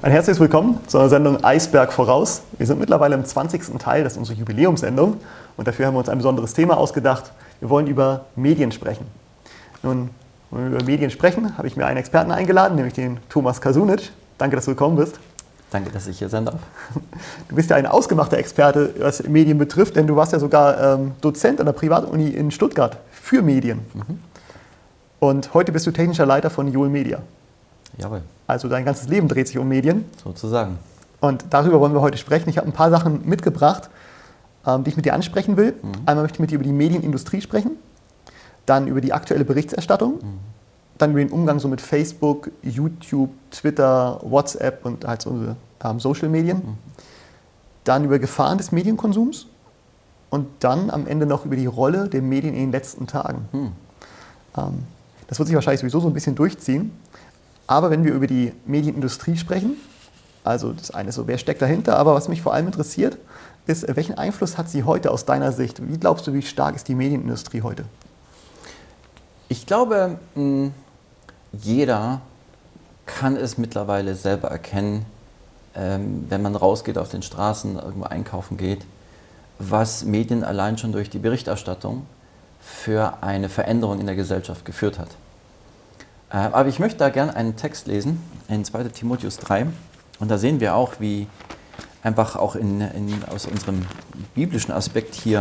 Ein herzliches Willkommen zu einer Sendung Eisberg voraus. Wir sind mittlerweile im 20. Teil, das ist unsere Jubiläumssendung. Und dafür haben wir uns ein besonderes Thema ausgedacht. Wir wollen über Medien sprechen. Nun, wenn wir über Medien sprechen, habe ich mir einen Experten eingeladen, nämlich den Thomas Kasunic. Danke, dass du gekommen bist. Danke, dass ich hier sein darf. Du bist ja ein ausgemachter Experte, was Medien betrifft, denn du warst ja sogar Dozent an der Privatuni in Stuttgart für Medien. Und heute bist du technischer Leiter von Joel Media. Jawohl. Also dein ganzes Leben dreht sich um Medien. Sozusagen. Und darüber wollen wir heute sprechen. Ich habe ein paar Sachen mitgebracht, die ich mit dir ansprechen will. Einmal möchte ich mit dir über die Medienindustrie sprechen, dann über die aktuelle Berichterstattung, dann über den Umgang so mit Facebook, YouTube, Twitter, WhatsApp und halt so unsere Social Medien, dann über Gefahren des Medienkonsums und dann am Ende noch über die Rolle der Medien in den letzten Tagen. Das wird sich wahrscheinlich sowieso so ein bisschen durchziehen. Aber wenn wir über die Medienindustrie sprechen, also das eine ist so, wer steckt dahinter, aber was mich vor allem interessiert, ist, welchen Einfluss hat sie heute aus deiner Sicht? Wie glaubst du, wie stark ist die Medienindustrie heute? Ich glaube, jeder kann es mittlerweile selber erkennen, wenn man rausgeht auf den Straßen, irgendwo einkaufen geht, was Medien allein schon durch die Berichterstattung für eine Veränderung in der Gesellschaft geführt hat. Aber ich möchte da gerne einen Text lesen, in 2. Timotheus 3. Und da sehen wir auch, wie einfach auch aus unserem biblischen Aspekt hier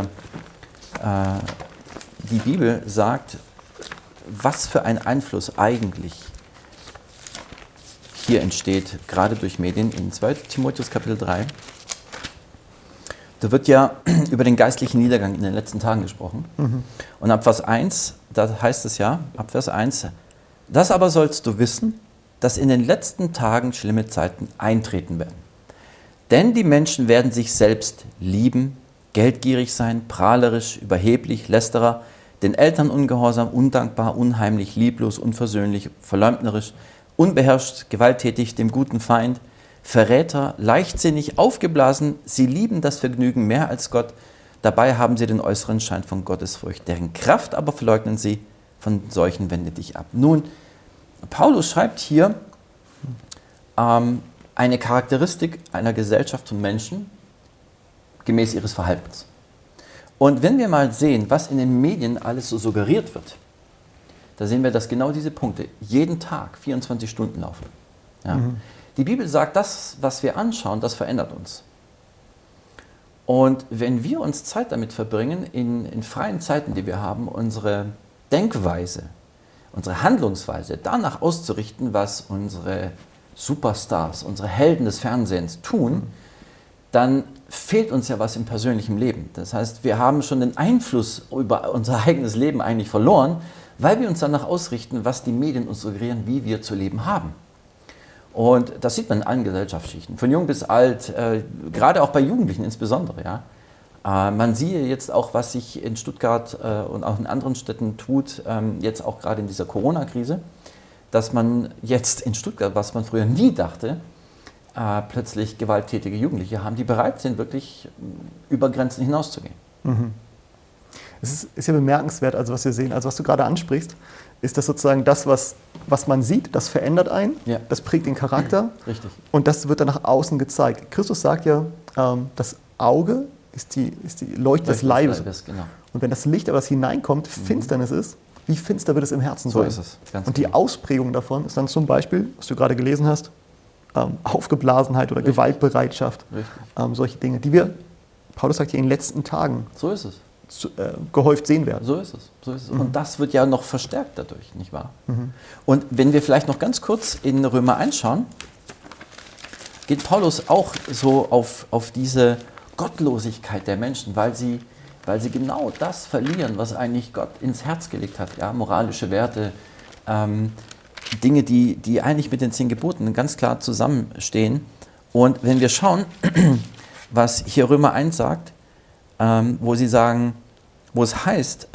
die Bibel sagt, was für ein Einfluss eigentlich hier entsteht, gerade durch Medien. In 2. Timotheus Kapitel 3, da wird ja über den geistlichen Niedergang in den letzten Tagen gesprochen. Und ab Vers 1, da heißt es ja, ab Vers 1, das aber sollst du wissen, dass in den letzten Tagen schlimme Zeiten eintreten werden. Denn die Menschen werden sich selbst lieben, geldgierig sein, prahlerisch, überheblich, lästerer, den Eltern ungehorsam, undankbar, unheimlich, lieblos, unversöhnlich, verleumderisch, unbeherrscht, gewalttätig, dem guten Feind, Verräter, leichtsinnig, aufgeblasen, sie lieben das Vergnügen mehr als Gott, dabei haben sie den äußeren Schein von Gottesfurcht, deren Kraft aber verleugnen sie, von solchen wende dich ab. Nun, Paulus schreibt hier eine Charakteristik einer Gesellschaft von Menschen gemäß ihres Verhaltens. Und wenn wir mal sehen, was in den Medien alles so suggeriert wird, da sehen wir, dass genau diese Punkte jeden Tag 24 Stunden laufen. Ja. Die Bibel sagt, das, was wir anschauen, das verändert uns. Und wenn wir uns Zeit damit verbringen, in freien Zeiten, die wir haben, unsere Denkweise, unsere Handlungsweise danach auszurichten, was unsere Superstars, unsere Helden des Fernsehens tun, dann fehlt uns ja was im persönlichen Leben. Das heißt, wir haben schon den Einfluss über unser eigenes Leben eigentlich verloren, weil wir uns danach ausrichten, was die Medien uns suggerieren, wie wir zu leben haben. Und das sieht man in allen Gesellschaftsschichten, von jung bis alt, gerade auch bei Jugendlichen insbesondere. Ja. Man sieht jetzt auch, was sich in Stuttgart und auch in anderen Städten tut, jetzt auch gerade in dieser Corona-Krise, dass man jetzt in Stuttgart, was man früher nie dachte, plötzlich gewalttätige Jugendliche haben, die bereit sind, wirklich über Grenzen hinauszugehen. Es ist ja bemerkenswert, also was wir sehen, also was du gerade ansprichst, ist das sozusagen das, was man sieht, das verändert einen, ja. Das prägt den Charakter. Richtig. Und das wird dann nach außen gezeigt. Christus sagt ja, das Auge ist die Leuchte des Leibes. Genau. Und wenn das Licht aber das hineinkommt, Finsternis ist, wie finster wird es im Herzen sein? So ist es. Ganz und die genau. Ausprägung davon ist dann zum Beispiel, was du gerade gelesen hast, Aufgeblasenheit oder Richtig. Gewaltbereitschaft, solche Dinge, die wir, Paulus sagt hier, in den letzten Tagen so ist es. Gehäuft sehen werden. So ist es. So ist es. Und das wird ja noch verstärkt dadurch, nicht wahr? Und wenn wir vielleicht noch ganz kurz in Römer 1 schauen, geht Paulus auch so auf diese Gottlosigkeit der Menschen, weil sie genau das verlieren, was eigentlich Gott ins Herz gelegt hat. Ja? Moralische Werte, Dinge, die eigentlich mit den 10 Geboten ganz klar zusammenstehen. Und wenn wir schauen, was hier Römer 1 sagt, wo es heißt,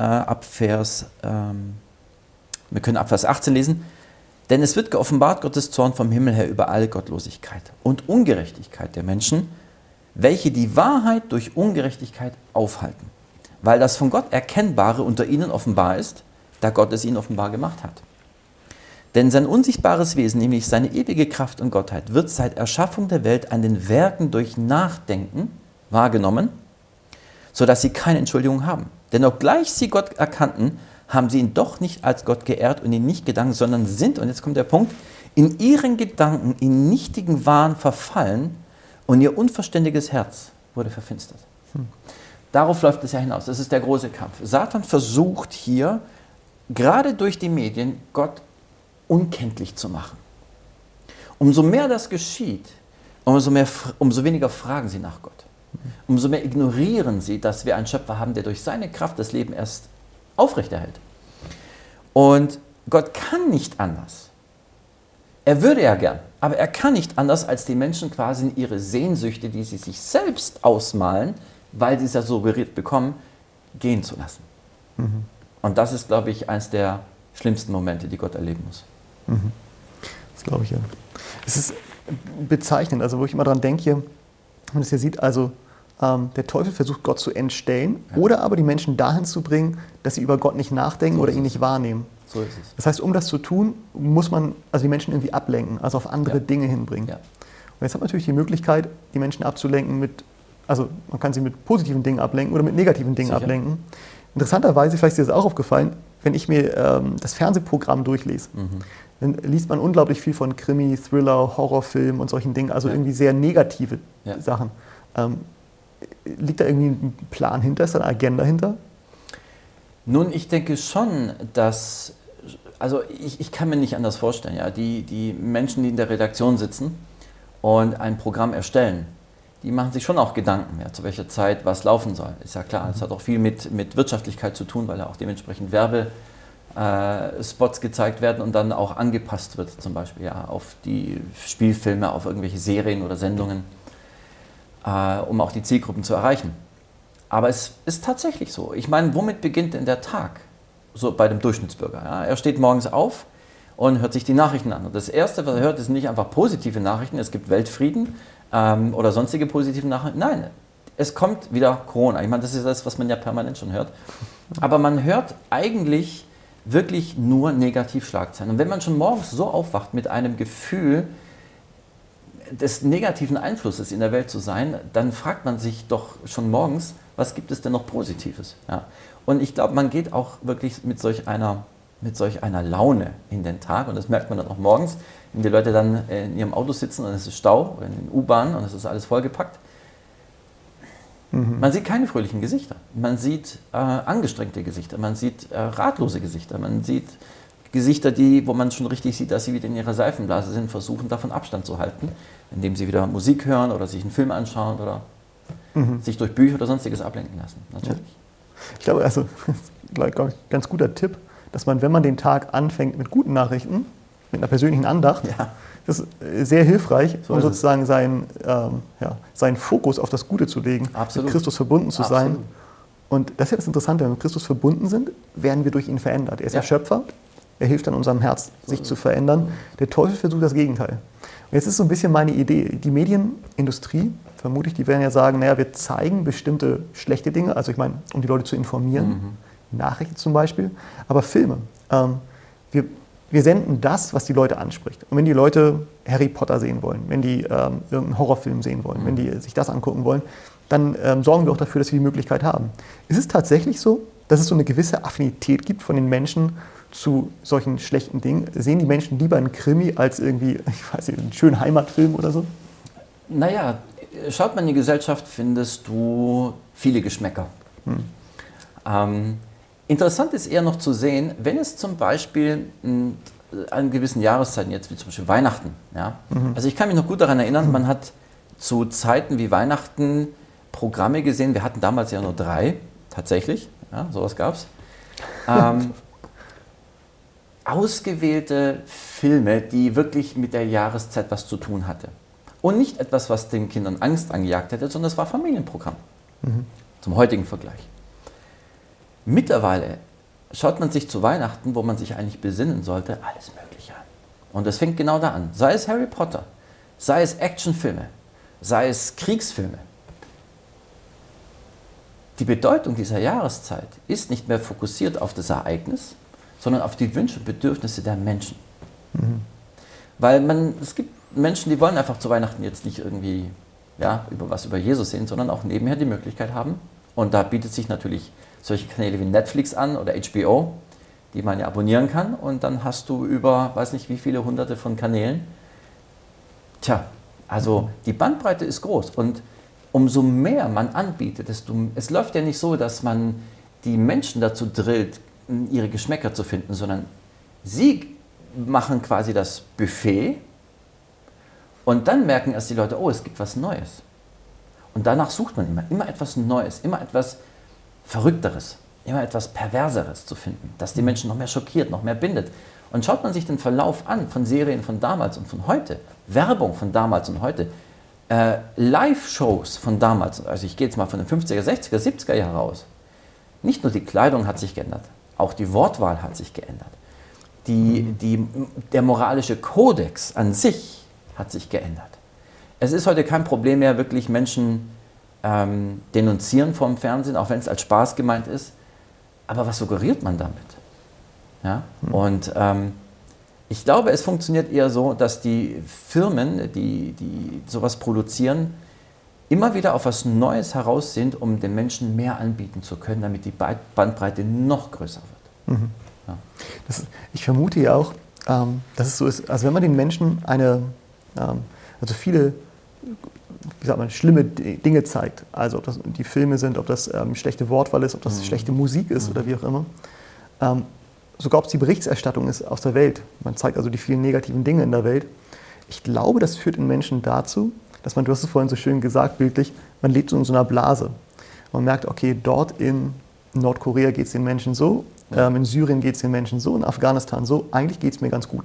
wir können ab Vers 18 lesen, denn es wird geoffenbart Gottes Zorn vom Himmel her über alle Gottlosigkeit und Ungerechtigkeit der Menschen, welche die Wahrheit durch Ungerechtigkeit aufhalten, weil das von Gott Erkennbare unter ihnen offenbar ist, da Gott es ihnen offenbar gemacht hat. Denn sein unsichtbares Wesen, nämlich seine ewige Kraft und Gottheit, wird seit Erschaffung der Welt an den Werken durch Nachdenken wahrgenommen, sodass sie keine Entschuldigung haben. Denn obgleich sie Gott erkannten, haben sie ihn doch nicht als Gott geehrt und ihn nicht gedankt, sondern sind, und jetzt kommt der Punkt, in ihren Gedanken in nichtigen Wahn verfallen und ihr unverständiges Herz wurde verfinstert. Darauf läuft es ja hinaus. Das ist der große Kampf. Satan versucht hier, gerade durch die Medien, Gott unkenntlich zu machen. Umso mehr das geschieht, umso weniger fragen sie nach Gott. Umso mehr ignorieren sie, dass wir einen Schöpfer haben, der durch seine Kraft das Leben erst aufrechterhält. Und Gott kann nicht anders. Er würde ja gern, aber er kann nicht anders, als die Menschen quasi in ihre Sehnsüchte, die sie sich selbst ausmalen, weil sie es ja suggeriert bekommen, gehen zu lassen. Und das ist, glaube ich, eines der schlimmsten Momente, die Gott erleben muss. Das glaube ich ja. Es ist bezeichnend, also wo ich immer dran denke, wenn man es hier sieht, also der Teufel versucht Gott zu entstellen oder aber die Menschen dahin zu bringen, dass sie über Gott nicht nachdenken oder ihn nicht wahrnehmen. So ist es. Das heißt, um das zu tun, muss man also die Menschen irgendwie ablenken, also auf andere Dinge hinbringen. Ja. Und jetzt hat man natürlich die Möglichkeit, die Menschen abzulenken mit, also man kann sie mit positiven Dingen ablenken oder mit negativen Dingen ablenken. Interessanterweise, vielleicht ist dir das auch aufgefallen, wenn ich mir das Fernsehprogramm durchlese, dann liest man unglaublich viel von Krimi, Thriller, Horrorfilmen und solchen Dingen, also irgendwie sehr negative Sachen. Liegt da irgendwie ein Plan hinter, ist da eine Agenda hinter? Nun, ich denke schon, dass, also ich kann mir nicht anders vorstellen, ja, die Menschen, die in der Redaktion sitzen und ein Programm erstellen, die machen sich schon auch Gedanken, ja, zu welcher Zeit was laufen soll. Ist ja klar, es hat auch viel mit Wirtschaftlichkeit zu tun, weil ja auch dementsprechend Werbespots gezeigt werden und dann auch angepasst wird, zum Beispiel ja, auf die Spielfilme, auf irgendwelche Serien oder Sendungen, um auch die Zielgruppen zu erreichen. Aber es ist tatsächlich so. Ich meine, womit beginnt denn der Tag? So bei dem Durchschnittsbürger. Ja? Er steht morgens auf und hört sich die Nachrichten an. Und das Erste, was er hört, ist nicht einfach positive Nachrichten, es gibt Weltfrieden oder sonstige positive Nachrichten. Nein, es kommt wieder Corona. Ich meine, das ist das, was man ja permanent schon hört. Aber man hört eigentlich wirklich nur Negativschlagzeilen. Und wenn man schon morgens so aufwacht mit einem Gefühl des negativen Einflusses in der Welt zu sein, dann fragt man sich doch schon morgens, was gibt es denn noch Positives? Ja. Und ich glaube, man geht auch wirklich mit solch einer Laune in den Tag, und das merkt man dann auch morgens, wenn die Leute dann in ihrem Auto sitzen und es ist Stau oder in den U-Bahnen und es ist alles vollgepackt. Man sieht keine fröhlichen Gesichter, man sieht angestrengte Gesichter, man sieht ratlose Gesichter, man sieht Gesichter, wo man schon richtig sieht, dass sie wieder in ihrer Seifenblase sind, versuchen davon Abstand zu halten, indem sie wieder Musik hören oder sich einen Film anschauen oder sich durch Bücher oder sonstiges ablenken lassen. Natürlich. Ja. Ich glaube, also ganz guter Tipp, dass man, wenn man den Tag anfängt mit guten Nachrichten, mit einer persönlichen Andacht, das ist sehr hilfreich, um sozusagen seinen Fokus auf das Gute zu legen, mit Christus verbunden zu sein. Und das ist ja das Interessante, wenn wir mit Christus verbunden sind, werden wir durch ihn verändert. Er ist der Schöpfer, er hilft an unserem Herz, sich zu verändern. Der Teufel versucht das Gegenteil. Und jetzt ist so ein bisschen meine Idee, die Medienindustrie, vermute ich, die werden ja sagen, naja, wir zeigen bestimmte schlechte Dinge, also ich meine, um die Leute zu informieren, Nachrichten zum Beispiel, aber Filme. Wir senden das, was die Leute anspricht. Und wenn die Leute Harry Potter sehen wollen, wenn die irgendeinen Horrorfilm sehen wollen, wenn die sich das angucken wollen, dann sorgen wir auch dafür, dass wir die Möglichkeit haben. Ist es tatsächlich so, dass es so eine gewisse Affinität gibt von den Menschen zu solchen schlechten Dingen? Sehen die Menschen lieber einen Krimi als irgendwie, ich weiß nicht, einen schönen Heimatfilm oder so? Naja, schaut man in die Gesellschaft, findest du viele Geschmäcker. Interessant ist eher noch zu sehen, wenn es zum Beispiel an gewissen Jahreszeiten, jetzt wie zum Beispiel Weihnachten, ja? Also ich kann mich noch gut daran erinnern, man hat zu Zeiten wie Weihnachten Programme gesehen, wir hatten damals ja nur 3, tatsächlich, ja, sowas gab es. Ausgewählte Filme, die wirklich mit der Jahreszeit was zu tun hatte. Und nicht etwas, was den Kindern Angst angejagt hätte, sondern es war Familienprogramm. Zum heutigen Vergleich. Mittlerweile schaut man sich zu Weihnachten, wo man sich eigentlich besinnen sollte, alles Mögliche an. Und das fängt genau da an. Sei es Harry Potter, sei es Actionfilme, sei es Kriegsfilme. Die Bedeutung dieser Jahreszeit ist nicht mehr fokussiert auf das Ereignis, sondern auf die Wünsche und Bedürfnisse der Menschen. Weil es gibt Menschen, die wollen einfach zu Weihnachten jetzt nicht irgendwie über Jesus sehen, sondern auch nebenher die Möglichkeit haben. Und da bietet sich natürlich solche Kanäle wie Netflix an oder HBO, die man ja abonnieren kann. Und dann hast du über, weiß nicht wie viele hunderte von Kanälen. Tja, also die Bandbreite ist groß. Und umso mehr man anbietet, es läuft ja nicht so, dass man die Menschen dazu drillt, ihre Geschmäcker zu finden, sondern sie machen quasi das Buffet und dann merken erst die Leute, oh, es gibt was Neues. Und danach sucht man immer etwas Neues, immer etwas Verrückteres, immer etwas Perverseres zu finden, das die Menschen noch mehr schockiert, noch mehr bindet. Und schaut man sich den Verlauf an von Serien von damals und von heute, Werbung von damals und heute, Live-Shows von damals, also ich gehe jetzt mal von den 50er, 60er, 70er Jahren raus. Nicht nur die Kleidung hat sich geändert, auch die Wortwahl hat sich geändert. Der moralische Kodex an sich hat sich geändert. Es ist heute kein Problem mehr, wirklich Menschen denunzieren vom Fernsehen, auch wenn es als Spaß gemeint ist. Aber was suggeriert man damit? Ja? Und ich glaube, es funktioniert eher so, dass die Firmen, die sowas produzieren, immer wieder auf was Neues heraus sind, um den Menschen mehr anbieten zu können, damit die Bandbreite noch größer wird. Ja. Ich vermute ja auch, dass es so ist, also wenn man den Menschen also viele, wie sagt man, schlimme Dinge zeigt, also ob das die Filme sind, ob das schlechte Wortwahl ist, ob das schlechte Musik ist oder wie auch immer, sogar ob es die Berichterstattung ist aus der Welt, man zeigt also die vielen negativen Dinge in der Welt, ich glaube, das führt in Menschen dazu, dass du hast es vorhin so schön gesagt, bildlich, man lebt so in so einer Blase. Man merkt, okay, dort in Nordkorea geht es den Menschen so, in Syrien geht es den Menschen so, in Afghanistan so, eigentlich geht es mir ganz gut.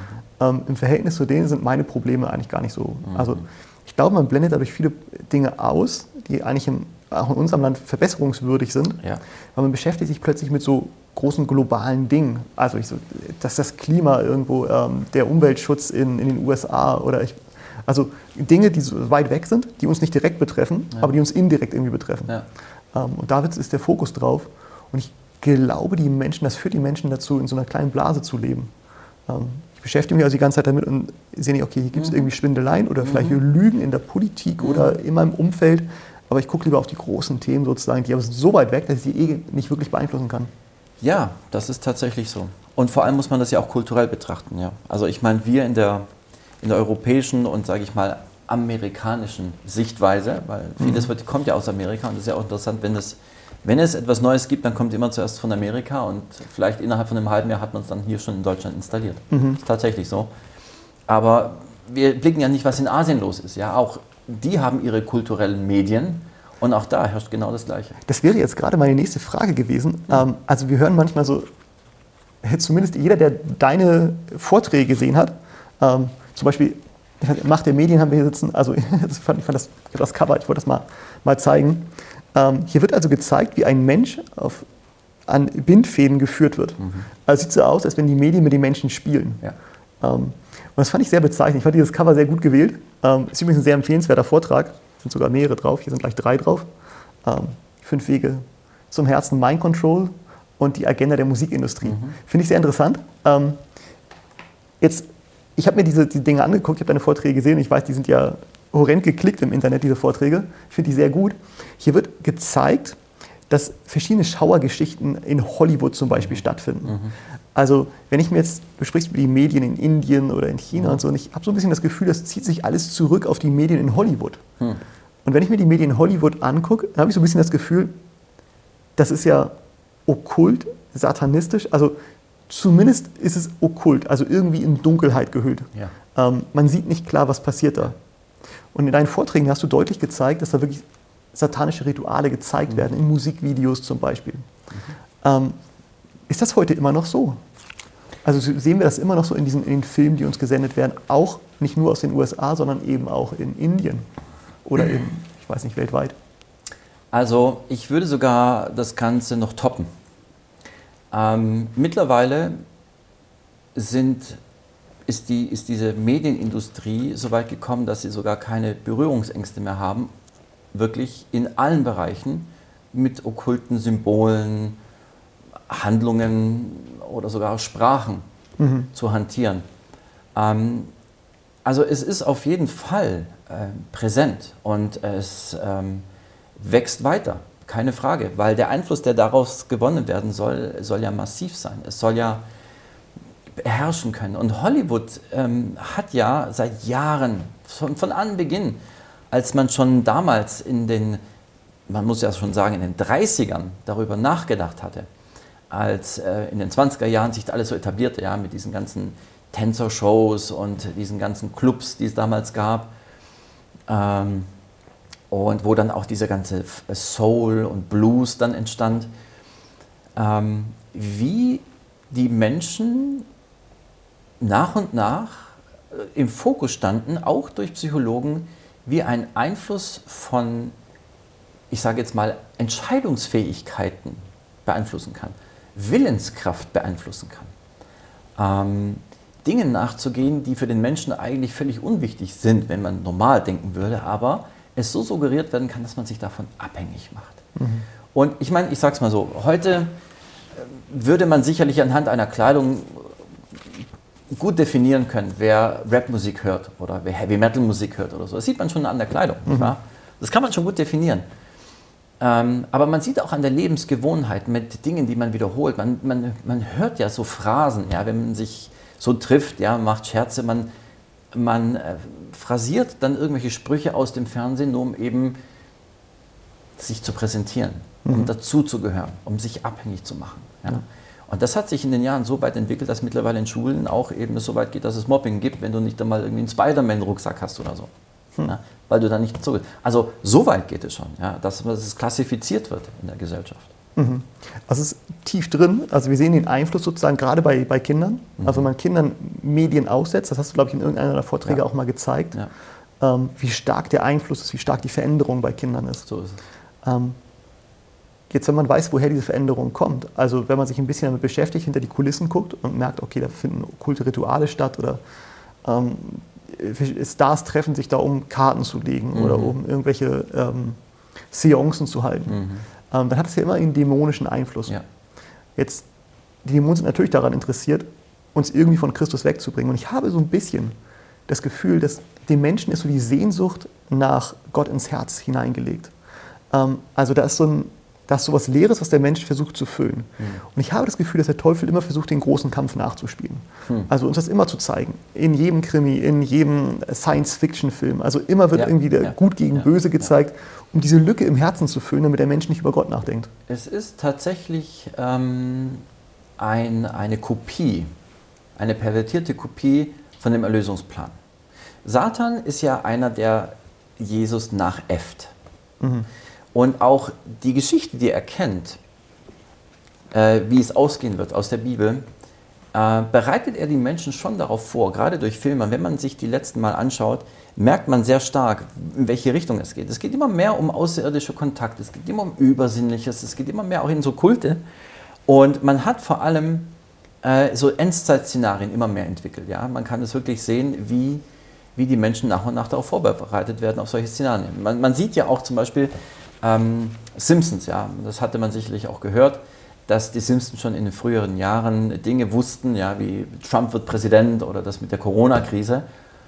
Im Verhältnis zu denen sind meine Probleme eigentlich gar nicht so. Also ich glaube, man blendet dadurch viele Dinge aus, die eigentlich auch in unserem Land verbesserungswürdig sind, weil man beschäftigt sich plötzlich mit so großen globalen Dingen. Also dass das Klima irgendwo, der Umweltschutz in den USA oder also Dinge, die so weit weg sind, die uns nicht direkt betreffen, aber die uns indirekt irgendwie betreffen. Ja. Und da ist der Fokus drauf. Und ich glaube, das führt die Menschen dazu, in so einer kleinen Blase zu leben. Ich beschäftige mich also die ganze Zeit damit und sehe nicht, okay, hier gibt es irgendwie Schwindeleien oder vielleicht Lügen in der Politik oder in meinem Umfeld. Aber ich gucke lieber auf die großen Themen sozusagen, die aber sind so weit weg, dass ich die nicht wirklich beeinflussen kann. Ja, das ist tatsächlich so. Und vor allem muss man das ja auch kulturell betrachten. Ja. Also ich meine, wir in der europäischen und, sage ich mal, amerikanischen Sichtweise, weil vieles kommt ja aus Amerika und das ist ja auch interessant, wenn es etwas Neues gibt, dann kommt immer zuerst von Amerika und vielleicht innerhalb von einem halben Jahr hat man es dann hier schon in Deutschland installiert. Das ist tatsächlich so. Aber wir blicken ja nicht, was in Asien los ist. Ja, auch die haben ihre kulturellen Medien und auch da herrscht genau das Gleiche. Das wäre jetzt gerade meine nächste Frage gewesen. Also wir hören manchmal so, zumindest jeder, der deine Vorträge gesehen hat, zum Beispiel Macht der Medien haben wir hier sitzen, also ich fand das Cover, ich wollte das mal zeigen. Hier wird also gezeigt, wie ein Mensch an Bindfäden geführt wird. Also es sieht so aus, als wenn die Medien mit den Menschen spielen. Ja. Und das fand ich sehr bezeichnend. Ich fand dieses Cover sehr gut gewählt. Ist übrigens ein sehr empfehlenswerter Vortrag. Es sind sogar mehrere drauf, hier sind gleich 3 drauf. 5 Wege zum Herzen, Mind Control und die Agenda der Musikindustrie. Finde ich sehr interessant. Ich habe mir diese Dinge angeguckt, ich habe deine Vorträge gesehen und ich weiß, die sind ja horrend geklickt im Internet, diese Vorträge. Ich finde die sehr gut. Hier wird gezeigt, dass verschiedene Schauergeschichten in Hollywood zum Beispiel stattfinden. Also wenn du sprichst über die Medien in Indien oder in China und so, und ich habe so ein bisschen das Gefühl, das zieht sich alles zurück auf die Medien in Hollywood. Und wenn ich mir die Medien in Hollywood angucke, dann habe ich so ein bisschen das Gefühl, das ist ja okkult, satanistisch, also zumindest ist es okkult, also irgendwie in Dunkelheit gehüllt. Ja. Man sieht nicht klar, was passiert da. Und in deinen Vorträgen hast du deutlich gezeigt, dass da wirklich satanische Rituale gezeigt werden, in Musikvideos zum Beispiel. Ist das heute immer noch so? Also sehen wir das immer noch so in den Filmen, die uns gesendet werden, auch nicht nur aus den USA, sondern eben auch in Indien oder ich weiß nicht, weltweit? Also ich würde sogar das Ganze noch toppen. Mittlerweile ist diese Medienindustrie so weit gekommen, dass sie sogar keine Berührungsängste mehr haben, wirklich in allen Bereichen mit okkulten Symbolen, Handlungen oder sogar Sprachen zu hantieren. Also es ist auf jeden Fall präsent und es wächst weiter, keine Frage, weil der Einfluss, der daraus gewonnen werden soll, soll ja massiv sein. Es soll ja beherrschen können. Und Hollywood hat ja seit Jahren, von Anbeginn, als man schon damals man muss ja schon sagen, in den 30ern darüber nachgedacht hatte, als in den 20er Jahren sich alles so etablierte, ja, mit diesen ganzen Tänzershows und diesen ganzen Clubs, die es damals gab, und wo dann auch dieser ganze Soul und Blues dann entstand, wie die Menschen nach und nach im Fokus standen, auch durch Psychologen, wie ein Einfluss von, ich sage jetzt mal, Entscheidungsfähigkeiten beeinflussen kann, Willenskraft beeinflussen kann. Dingen nachzugehen, die für den Menschen eigentlich völlig unwichtig sind, wenn man normal denken würde, aber es so suggeriert werden kann, dass man sich davon abhängig macht. Mhm. Und ich meine, ich sage es mal so, heute würde man sicherlich anhand einer Kleidung gut definieren können, wer Rapmusik hört oder wer Heavy-Metal-Musik hört oder so. Das sieht man schon an der Kleidung, nicht wahr? Das kann man schon gut definieren. Aber man sieht auch an der Lebensgewohnheit mit Dingen, die man wiederholt. Man hört ja so Phrasen, ja, wenn man sich so trifft, ja, macht Scherze, man phrasiert dann irgendwelche Sprüche aus dem Fernsehen, nur um eben sich zu präsentieren, um dazuzugehören, um sich abhängig zu machen. Ja. Und das hat sich in den Jahren so weit entwickelt, dass mittlerweile in Schulen auch eben es so weit geht, dass es Mobbing gibt, wenn du nicht einmal irgendwie einen Spider-Man-Rucksack hast oder so. Ja, weil du da nicht dazugehörst. Also so weit geht es schon, ja, dass es klassifiziert wird in der Gesellschaft. Mhm. Also es ist tief drin, also wir sehen den Einfluss sozusagen gerade bei Kindern, also wenn man Kindern Medien aussetzt, das hast du glaube ich in irgendeiner der Vorträge auch mal gezeigt, wie stark der Einfluss ist, wie stark die Veränderung bei Kindern ist. So ist es. Jetzt, wenn man weiß, woher diese Veränderung kommt, also wenn man sich ein bisschen damit beschäftigt, hinter die Kulissen guckt und merkt, okay, da finden okkulte Rituale statt oder Stars treffen sich da, um Karten zu legen oder um irgendwelche Seancen zu halten. Dann hat es ja immer einen dämonischen Einfluss. Ja. Jetzt, die Dämonen sind natürlich daran interessiert, uns irgendwie von Christus wegzubringen. Und ich habe so ein bisschen das Gefühl, dass dem Menschen ist so die Sehnsucht nach Gott ins Herz hineingelegt. Also da ist so was Leeres, was der Mensch versucht zu füllen. Und ich habe das Gefühl, dass der Teufel immer versucht, den großen Kampf nachzuspielen. Also uns das immer zu zeigen. In jedem Krimi, in jedem Science-Fiction-Film. Also immer wird irgendwie der Gut gegen Böse gezeigt, um diese Lücke im Herzen zu füllen, damit der Mensch nicht über Gott nachdenkt. Es ist tatsächlich eine Kopie, eine pervertierte Kopie von dem Erlösungsplan. Satan ist ja einer, der Jesus nachäfft. Und auch die Geschichte, die er kennt, wie es ausgehen wird aus der Bibel, bereitet er die Menschen schon darauf vor, gerade durch Filme. Wenn man sich die letzten Mal anschaut, merkt man sehr stark, in welche Richtung es geht. Es geht immer mehr um außerirdische Kontakte, es geht immer um Übersinnliches, es geht immer mehr auch in so Kulte. Und man hat vor allem so Endzeitszenarien immer mehr entwickelt. Ja? Man kann es wirklich sehen, wie die Menschen nach und nach darauf vorbereitet werden, auf solche Szenarien. Man sieht ja auch zum Beispiel Simpsons, ja, das hatte man sicherlich auch gehört, dass die Simpsons schon in den früheren Jahren Dinge wussten, ja, wie Trump wird Präsident oder das mit der Corona-Krise.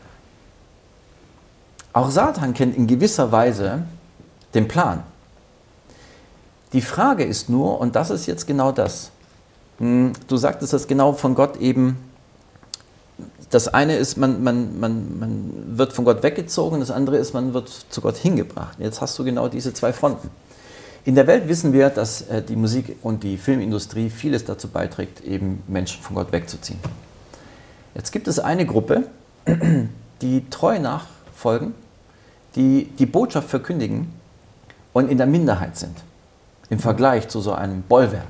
Auch Satan kennt in gewisser Weise den Plan. Die Frage ist nur, und das ist jetzt genau das, du sagtest das genau von Gott eben, das eine ist, man wird von Gott weggezogen, das andere ist, man wird zu Gott hingebracht. Jetzt hast du genau diese zwei Fronten. In der Welt wissen wir, dass die Musik- und die Filmindustrie vieles dazu beiträgt, eben Menschen von Gott wegzuziehen. Jetzt gibt es eine Gruppe, die treu nachfolgen, die die Botschaft verkündigen und in der Minderheit sind, im Vergleich zu so einem Bollwerk.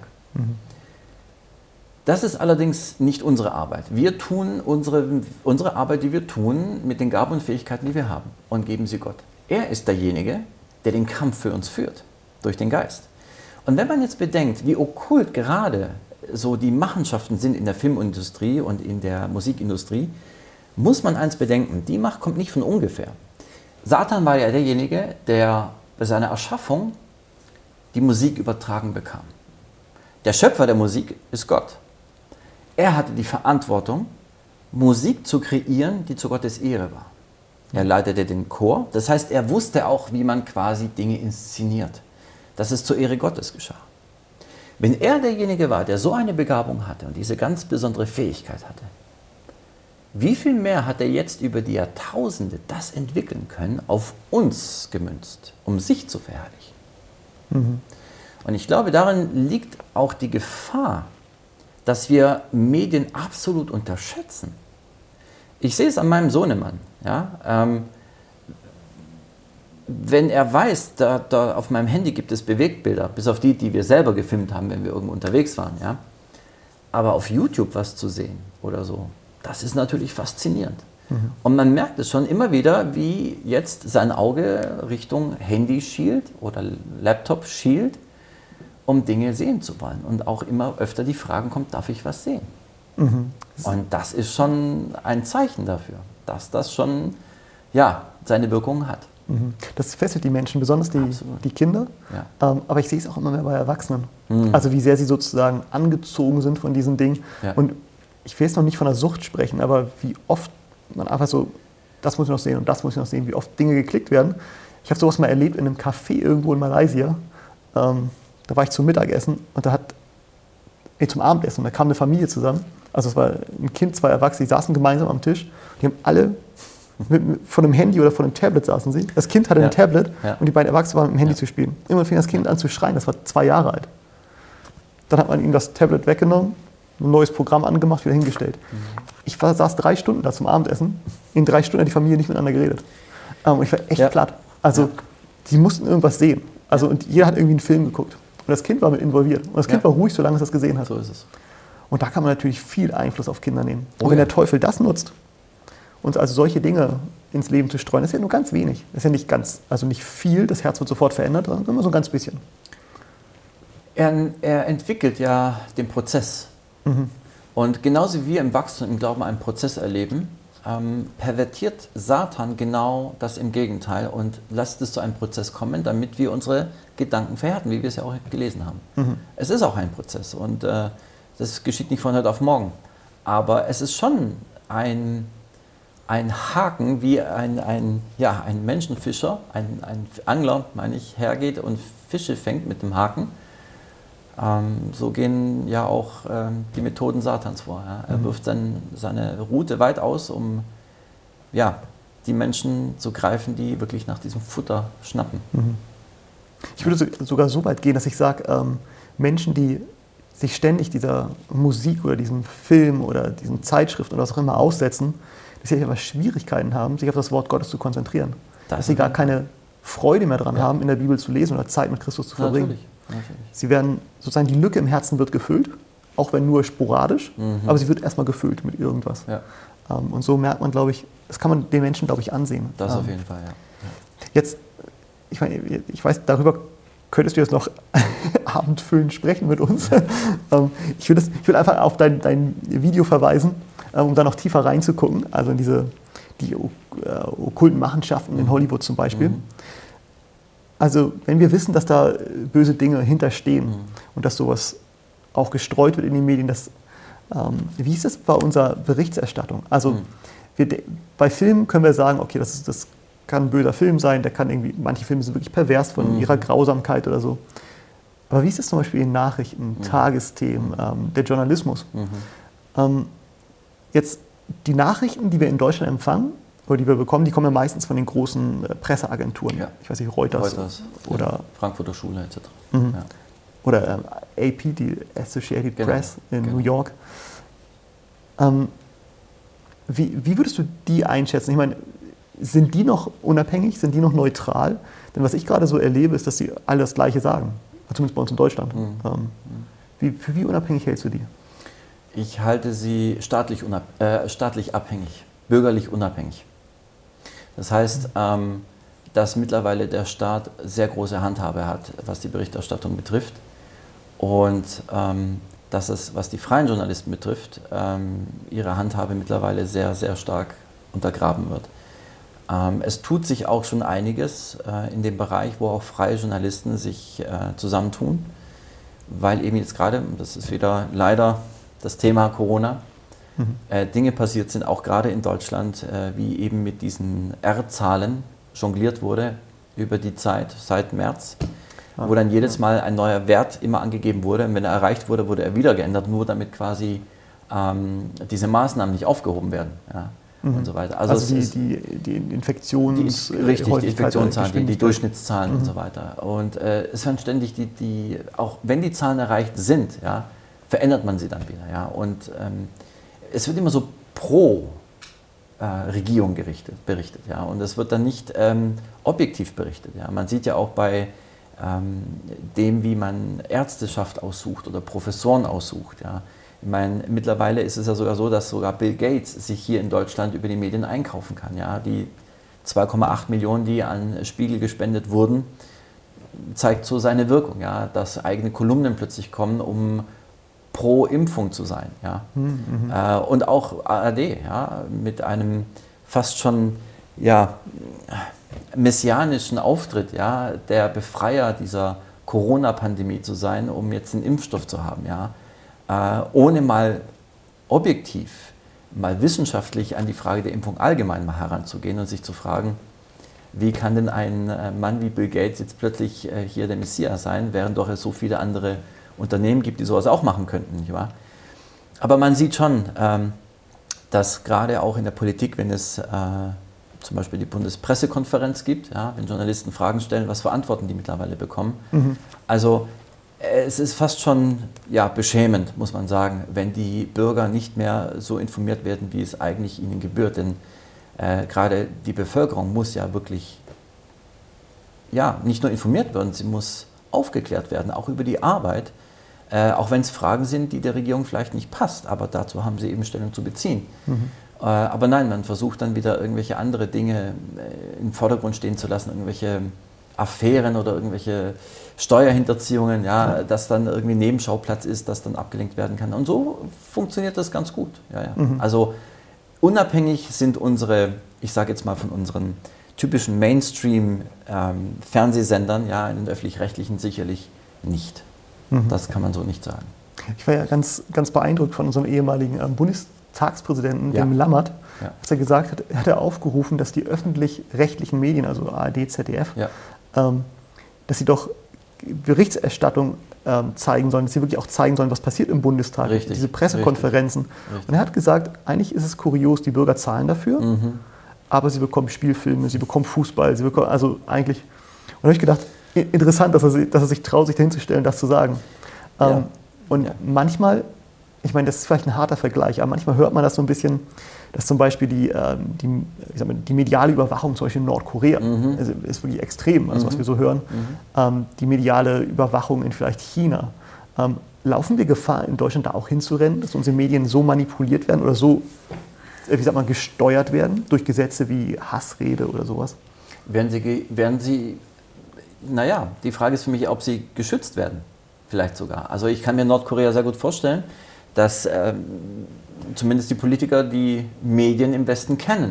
Das ist allerdings nicht unsere Arbeit. Wir tun unsere Arbeit, die wir tun, mit den Gaben und Fähigkeiten, die wir haben, und geben sie Gott. Er ist derjenige, der den Kampf für uns führt, durch den Geist. Und wenn man jetzt bedenkt, wie okkult gerade so die Machenschaften sind in der Filmindustrie und in der Musikindustrie, muss man eins bedenken, die Macht kommt nicht von ungefähr. Satan war ja derjenige, der bei seiner Erschaffung die Musik übertragen bekam. Der Schöpfer der Musik ist Gott. Er hatte die Verantwortung, Musik zu kreieren, die zu Gottes Ehre war. Er leitete den Chor, das heißt, er wusste auch, wie man quasi Dinge inszeniert, dass es zur Ehre Gottes geschah. Wenn er derjenige war, der so eine Begabung hatte und diese ganz besondere Fähigkeit hatte, wie viel mehr hat er jetzt über die Jahrtausende das entwickeln können, auf uns gemünzt, um sich zu verherrlichen? Mhm. Und ich glaube, darin liegt auch die Gefahr, dass wir Medien absolut unterschätzen. Ich sehe es an meinem Sohnemann. Ja? Wenn er weiß, da auf meinem Handy gibt es Bewegtbilder, bis auf die wir selber gefilmt haben, wenn wir irgendwo unterwegs waren, ja? Aber auf YouTube was zu sehen oder so, das ist natürlich faszinierend. Mhm. Und man merkt es schon immer wieder, wie jetzt sein Auge Richtung Handy schielt oder Laptop schielt, um Dinge sehen zu wollen. Und auch immer öfter die Fragen kommt, darf ich was sehen? Mhm. Und das ist schon ein Zeichen dafür, dass das schon seine Wirkung hat. Mhm. Das fesselt die Menschen, besonders die Kinder. Ja. Aber ich sehe es auch immer mehr bei Erwachsenen. Mhm. Also wie sehr sie sozusagen angezogen sind von diesen Dingen. Ja. Und ich will jetzt noch nicht von der Sucht sprechen, aber wie oft man einfach so, das muss ich noch sehen und das muss ich noch sehen, wie oft Dinge geklickt werden. Ich habe sowas mal erlebt in einem Café irgendwo in Malaysia. Da war ich zum Mittagessen und zum Abendessen, und da kam eine Familie zusammen. Also es war ein Kind, 2 Erwachsene, die saßen gemeinsam am Tisch. Die haben alle von einem Handy oder von einem Tablet saßen sie. Das Kind hatte ein Tablet und die beiden Erwachsenen waren mit dem Handy zu spielen. Irgendwann fing das Kind an zu schreien, das war 2 Jahre alt. Dann hat man ihm das Tablet weggenommen, ein neues Programm angemacht, wieder hingestellt. Ich saß 3 Stunden da zum Abendessen. In 3 Stunden hat die Familie nicht miteinander geredet. Und ich war echt platt. Also die mussten irgendwas sehen. Also und jeder hat irgendwie einen Film geguckt. Und das Kind war mit involviert. Und das Kind war ruhig, solange es das gesehen hat. So ist es. Und da kann man natürlich viel Einfluss auf Kinder nehmen. Und wenn der Teufel das nutzt, uns also solche Dinge ins Leben zu streuen, das ist ja nur ganz wenig. Das ist ja nicht ganz, also nicht viel, das Herz wird sofort verändert, sondern immer so ein ganz bisschen. Er entwickelt ja den Prozess. Mhm. Und genauso wie wir im Wachstum, im Glauben einen Prozess erleben, pervertiert Satan genau das im Gegenteil und lässt es zu einem Prozess kommen, damit wir unsere Gedanken verhärten, wie wir es ja auch gelesen haben. Mhm. Es ist auch ein Prozess und das geschieht nicht von heute auf morgen. Aber es ist schon ein Haken, wie ein Menschenfischer, ein Angler, meine ich, hergeht und Fische fängt mit dem Haken. So gehen ja auch die Methoden Satans vor. Ja. Er wirft seine Rute weit aus, um die Menschen zu greifen, die wirklich nach diesem Futter schnappen. Mhm. Ich würde sogar so weit gehen, dass ich sage, Menschen, die sich ständig dieser Musik oder diesem Film oder diesen Zeitschriften oder was auch immer aussetzen, dass sie aber Schwierigkeiten haben, sich auf das Wort Gottes zu konzentrieren. Dass sie gar keine Freude mehr daran haben, in der Bibel zu lesen oder Zeit mit Christus zu verbringen. Natürlich. Sie werden, sozusagen die Lücke im Herzen wird gefüllt, auch wenn nur sporadisch, aber sie wird erstmal gefüllt mit irgendwas. Ja. Und so merkt man, glaube ich, das kann man den Menschen, glaube ich, ansehen. Das auf jeden Fall, ja. Jetzt, ich weiß, darüber könntest du jetzt noch abendfüllend sprechen mit uns. Ich will einfach auf dein Video verweisen, um da noch tiefer reinzugucken, also in die okkulten Machenschaften in Hollywood zum Beispiel. Also wenn wir wissen, dass da böse Dinge hinterstehen und dass sowas auch gestreut wird in den Medien, wie ist das bei unserer Berichterstattung? Also bei Filmen können wir sagen, okay, das kann ein böser Film sein, manche Filme sind wirklich pervers von ihrer Grausamkeit oder so. Aber wie ist das zum Beispiel in Nachrichten, Tagesthemen, der Journalismus? Jetzt die Nachrichten, die wir in Deutschland empfangen, oder die wir bekommen, die kommen ja meistens von den großen Presseagenturen. Ja. Ich weiß nicht, Reuters oder Frankfurter Schule etc. Ja. Oder AP, die Associated Press in New York. Wie würdest du die einschätzen? Ich meine, sind die noch unabhängig, sind die noch neutral? Denn was ich gerade so erlebe, ist, dass sie alle das Gleiche sagen. Zumindest bei uns in Deutschland. Für wie unabhängig hältst du die? Ich halte sie staatlich abhängig, bürgerlich unabhängig. Das heißt, dass mittlerweile der Staat sehr große Handhabe hat, was die Berichterstattung betrifft. Und dass es, was die freien Journalisten betrifft, ihre Handhabe mittlerweile sehr, sehr stark untergraben wird. Es tut sich auch schon einiges in dem Bereich, wo auch freie Journalisten sich zusammentun, weil eben jetzt gerade, das ist wieder leider das Thema Corona, Dinge passiert sind, auch gerade in Deutschland, wie eben mit diesen R-Zahlen jongliert wurde über die Zeit seit März, wo dann jedes Mal ein neuer Wert immer angegeben wurde und wenn er erreicht wurde, wurde er wieder geändert, nur damit quasi diese Maßnahmen nicht aufgehoben werden. Ja. Und so weiter. Also die Infektionszahlen, die Durchschnittszahlen und so weiter. Und es werden ständig auch wenn die Zahlen erreicht sind, ja, verändert man sie dann wieder. Ja. Und es wird immer so pro Regierung berichtet. Ja. Und es wird dann nicht objektiv berichtet. Ja. Man sieht ja auch bei dem, wie man Ärzteschaft aussucht oder Professoren aussucht. Ja. Ich meine, mittlerweile ist es ja sogar so, dass sogar Bill Gates sich hier in Deutschland über die Medien einkaufen kann. Ja? Die 2,8 Millionen, die an Spiegel gespendet wurden, zeigt so seine Wirkung, ja? Dass eigene Kolumnen plötzlich kommen, um pro Impfung zu sein. Ja? Und auch ARD, ja? Mit einem fast schon messianischen Auftritt, ja? Der Befreier dieser Corona-Pandemie zu sein, um jetzt einen Impfstoff zu haben. Ja? Ohne mal objektiv, mal wissenschaftlich an die Frage der Impfung allgemein mal heranzugehen und sich zu fragen, wie kann denn ein Mann wie Bill Gates jetzt plötzlich hier der Messias sein, während doch es so viele andere Unternehmen gibt, die sowas auch machen könnten, nicht wahr? Aber man sieht schon, dass gerade auch in der Politik, wenn es zum Beispiel die Bundespressekonferenz gibt, ja, wenn Journalisten Fragen stellen, was für Antworten die mittlerweile bekommen. Also es ist fast schon beschämend, muss man sagen, wenn die Bürger nicht mehr so informiert werden, wie es eigentlich ihnen gebührt. Denn gerade die Bevölkerung muss ja wirklich nicht nur informiert werden, sie muss aufgeklärt werden, auch über die Arbeit, auch wenn es Fragen sind, die der Regierung vielleicht nicht passt, aber dazu haben sie eben Stellung zu beziehen. Aber nein, man versucht dann wieder irgendwelche andere Dinge im Vordergrund stehen zu lassen, irgendwelche Affären oder irgendwelche Steuerhinterziehungen, dass dann irgendwie Nebenschauplatz ist, das dann abgelenkt werden kann. Und so funktioniert das ganz gut. Also unabhängig sind unsere, ich sage jetzt mal von unseren typischen Mainstream-Fernsehsendern, in den öffentlich-rechtlichen sicherlich nicht. Das kann man so nicht sagen. Ich war ja ganz, ganz beeindruckt von unserem ehemaligen Bundestagspräsidenten, dem Lammert, was er gesagt hat. Er hat aufgerufen, dass die öffentlich-rechtlichen Medien, also ARD, ZDF, dass sie doch Berichterstattung zeigen sollen, dass sie wirklich auch zeigen sollen, was passiert im Bundestag, diese Pressekonferenzen. Richtig. Und er hat gesagt, eigentlich ist es kurios, die Bürger zahlen dafür, aber sie bekommen Spielfilme, sie bekommen Fußball, sie bekommen, also eigentlich, und da habe ich gedacht, interessant, dass er sich traut, sich dahin zu stellen, das zu sagen. Manchmal, ich meine, das ist vielleicht ein harter Vergleich, aber manchmal hört man das so ein bisschen, dass zum Beispiel die mediale Überwachung, zum Beispiel in Nordkorea, also ist wirklich extrem, also was wir so hören, die mediale Überwachung in vielleicht China. Laufen wir Gefahr, in Deutschland da auch hinzurennen, dass unsere Medien so manipuliert werden oder so, gesteuert werden durch Gesetze wie Hassrede oder sowas? Werden sie, die Frage ist für mich, ob sie geschützt werden, vielleicht sogar. Also ich kann mir Nordkorea sehr gut vorstellen, dass zumindest die Politiker die Medien im Westen kennen.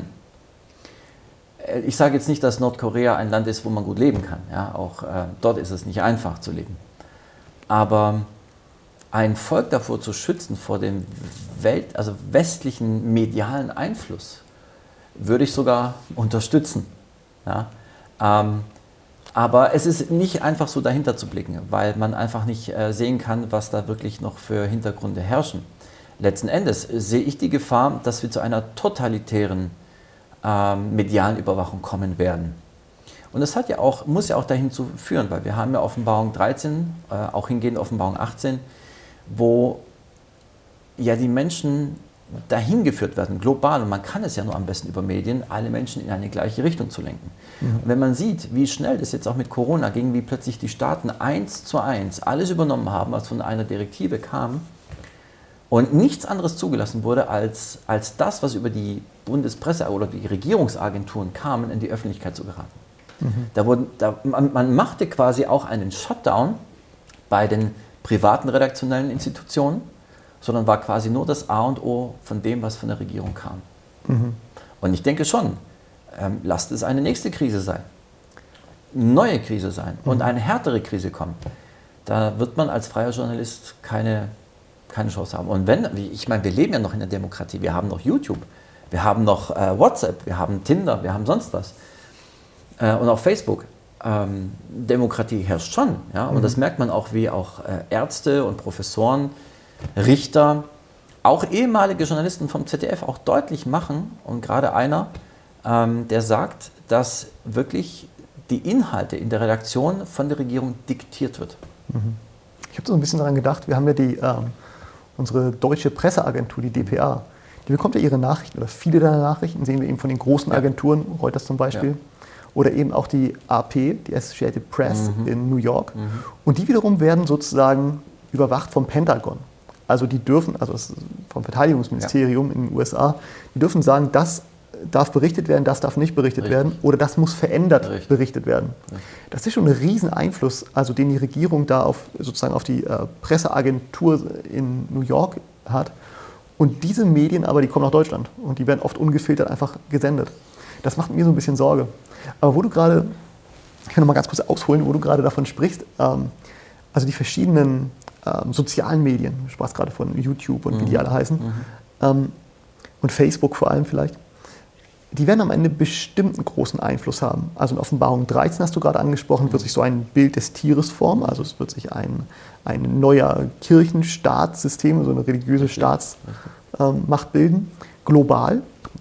Ich sage jetzt nicht, dass Nordkorea ein Land ist, wo man gut leben kann. Ja, auch dort ist es nicht einfach zu leben. Aber ein Volk davor zu schützen, vor dem westlichen medialen Einfluss, würde ich sogar unterstützen. Ja? Aber es ist nicht einfach so dahinter zu blicken, weil man einfach nicht sehen kann, was da wirklich noch für Hintergründe herrschen. Letzten Endes sehe ich die Gefahr, dass wir zu einer totalitären medialen Überwachung kommen werden. Und das muss ja auch dahin zu führen, weil wir haben ja Offenbarung 13, auch hingehend Offenbarung 18, wo ja die Menschen dahin geführt werden, global, und man kann es ja nur am besten über Medien, alle Menschen in eine gleiche Richtung zu lenken. Und wenn man sieht, wie schnell das jetzt auch mit Corona ging, wie plötzlich die Staaten 1:1 alles übernommen haben, was von einer Direktive kam und nichts anderes zugelassen wurde, als das, was über die Bundespresse oder die Regierungsagenturen kam, in die Öffentlichkeit zu geraten. Man machte quasi auch einen Shutdown bei den privaten redaktionellen Institutionen, sondern war quasi nur das A und O von dem, was von der Regierung kam. Und ich denke schon, lasst es eine nächste Krise sein, eine neue Krise sein und eine härtere Krise kommen. Da wird man als freier Journalist keine keine Chance haben. Und wenn, ich meine, wir leben ja noch in der Demokratie, wir haben noch YouTube, wir haben noch WhatsApp, wir haben Tinder, wir haben sonst was. Und auch Facebook. Demokratie herrscht schon. Ja? Und das merkt man auch, wie auch Ärzte und Professoren, Richter, auch ehemalige Journalisten vom ZDF auch deutlich machen. Und gerade einer, der sagt, dass wirklich die Inhalte in der Redaktion von der Regierung diktiert wird. Ich habe so ein bisschen daran gedacht, wir haben ja unsere deutsche Presseagentur, die dpa, die bekommt ja ihre Nachrichten oder viele deiner Nachrichten, sehen wir eben von den großen Agenturen, Reuters zum Beispiel, Ja. oder eben auch die AP, die Associated Press in New York. Und die wiederum werden sozusagen überwacht vom Pentagon. Also die dürfen, also das ist vom Verteidigungsministerium in den USA, die dürfen sagen, das darf berichtet werden, das darf nicht berichtet werden oder das muss verändert berichtet werden. Das ist schon ein riesen Einfluss, also den die Regierung da sozusagen auf die Presseagentur in New York hat. Und diese Medien aber, die kommen nach Deutschland und die werden oft ungefiltert einfach gesendet. Das macht mir so ein bisschen Sorge. Aber wo du gerade, ich will noch mal ganz kurz ausholen, wo du gerade davon sprichst, also die verschiedenen sozialen Medien, du sprachst gerade von YouTube und wie die alle heißen, und Facebook vor allem vielleicht, die werden am Ende bestimmt einen großen Einfluss haben. Also in Offenbarung 13 hast du gerade angesprochen, wird sich so ein Bild des Tieres formen, also es wird sich ein neuer Kirchenstaatssystem, so eine religiöse Staatsmacht bilden, global.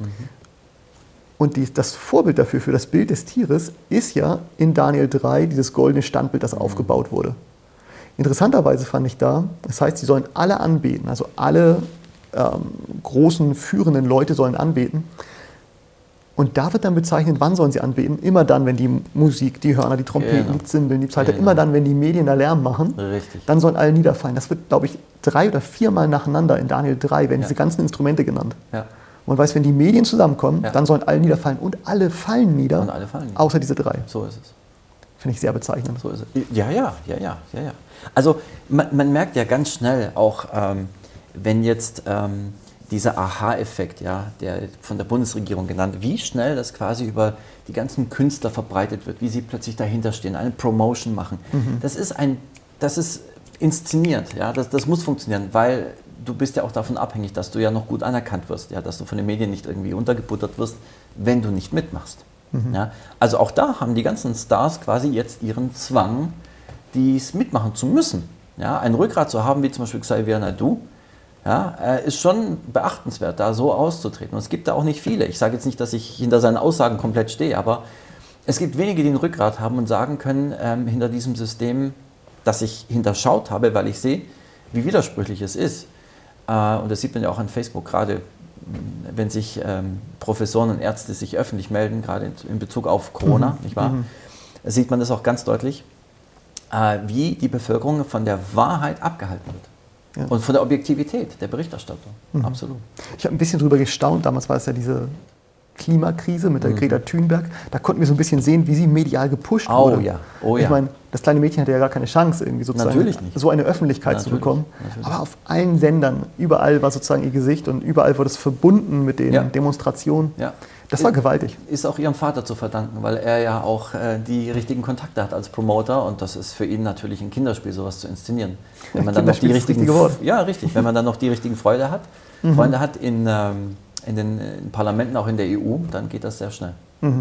Und das Vorbild dafür, für das Bild des Tieres, ist ja in Daniel 3 dieses goldene Standbild, das aufgebaut wurde. Interessanterweise fand ich da, das heißt, sie sollen alle anbeten, also alle großen, führenden Leute sollen anbeten. Und da wird dann bezeichnet, wann sollen sie anbeten? Immer dann, wenn die Musik, die Hörner, die Trompeten, die Zimbeln, die Psalter, immer dann, wenn die Medien da Lärm machen, dann sollen alle niederfallen. Das wird, glaube ich, 3 oder 4 Mal nacheinander in Daniel 3 werden diese ganzen Instrumente genannt. Und man weiß, wenn die Medien zusammenkommen, dann sollen alle niederfallen. Und alle fallen nieder, außer diese 3. So ist es. Finde ich sehr bezeichnend. So ist es. Ja. Also man merkt ja ganz schnell auch, wenn jetzt dieser Aha-Effekt, der von der Bundesregierung genannt, wie schnell das quasi über die ganzen Künstler verbreitet wird, wie sie plötzlich dahinter stehen, eine Promotion machen. Das ist inszeniert, das muss funktionieren, weil du bist ja auch davon abhängig, dass du ja noch gut anerkannt wirst, dass du von den Medien nicht irgendwie untergebuttert wirst, wenn du nicht mitmachst. Also auch da haben die ganzen Stars quasi jetzt ihren Zwang, dies mitmachen zu müssen. Ein Rückgrat zu haben, wie zum Beispiel Xavier Naidoo, ist schon beachtenswert, da so auszutreten. Und es gibt da auch nicht viele. Ich sage jetzt nicht, dass ich hinter seinen Aussagen komplett stehe, aber es gibt wenige, die ein Rückgrat haben und sagen können, hinter diesem System, das ich hinterschaut habe, weil ich sehe, wie widersprüchlich es ist. Und das sieht man ja auch an Facebook, gerade wenn sich Professoren und Ärzte sich öffentlich melden, gerade in Bezug auf Corona, nicht wahr? Sieht man das auch ganz deutlich, wie die Bevölkerung von der Wahrheit abgehalten wird. Und von der Objektivität der Berichterstattung. Absolut. Ich habe ein bisschen drüber gestaunt, damals war es ja diese Klimakrise mit der Greta Thunberg. Da konnten wir so ein bisschen sehen, wie sie medial gepusht wurde. Ich meine, das kleine Mädchen hatte ja gar keine Chance, irgendwie sozusagen so eine Öffentlichkeit zu bekommen. Aber auf allen Sendern, überall war sozusagen ihr Gesicht und überall wurde es verbunden mit den Demonstrationen. Das war gewaltig. Ist auch ihrem Vater zu verdanken, weil er ja auch die richtigen Kontakte hat als Promoter und das ist für ihn natürlich ein Kinderspiel, sowas zu inszenieren. Wenn man dann noch die richtigen, wenn man dann noch die richtigen Freunde hat in den Parlamenten, auch in der EU, dann geht das sehr schnell.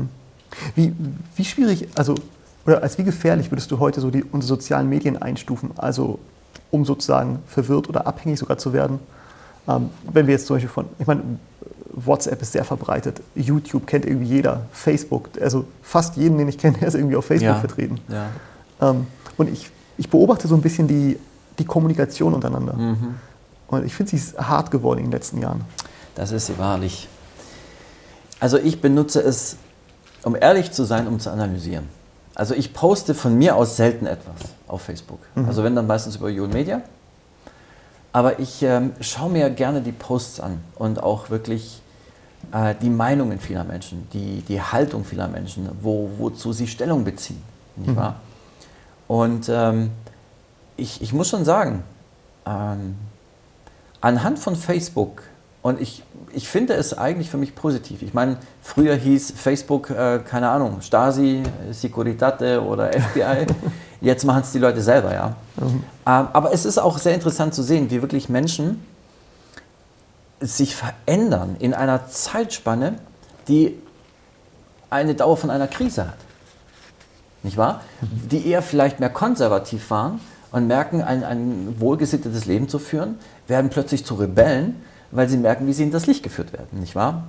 Wie schwierig, oder als wie gefährlich würdest du heute so unsere sozialen Medien einstufen, also um sozusagen verwirrt oder abhängig sogar zu werden? Wenn wir jetzt zum Beispiel ich meine, WhatsApp ist sehr verbreitet, YouTube kennt irgendwie jeder, Facebook, also fast jeden, den ich kenne, der ist irgendwie auf Facebook vertreten. Und ich beobachte so ein bisschen die Kommunikation untereinander. Und ich finde, sie ist hart geworden in den letzten Jahren. Das ist sie wahrlich. Also ich benutze es, um ehrlich zu sein, um zu analysieren. Also ich poste von mir aus selten etwas auf Facebook. Also wenn dann meistens über YouMedia. Aber ich schaue mir gerne die Posts an und auch wirklich die Meinungen vieler Menschen, die Haltung vieler Menschen, wozu sie Stellung beziehen. Nicht wahr? Und ich muss schon sagen, anhand von Facebook, und ich finde es eigentlich für mich positiv. Ich meine, früher hieß Facebook, keine Ahnung, Stasi, Securitate oder FBI. Jetzt machen es die Leute selber, ja. Aber es ist auch sehr interessant zu sehen, wie wirklich Menschen sich verändern in einer Zeitspanne, die eine Dauer von einer Krise hat. Nicht wahr? Die eher vielleicht mehr konservativ waren und merken, ein wohlgesittetes Leben zu führen, werden plötzlich zu Rebellen, weil sie merken, wie sie in das Licht geführt werden. Nicht wahr?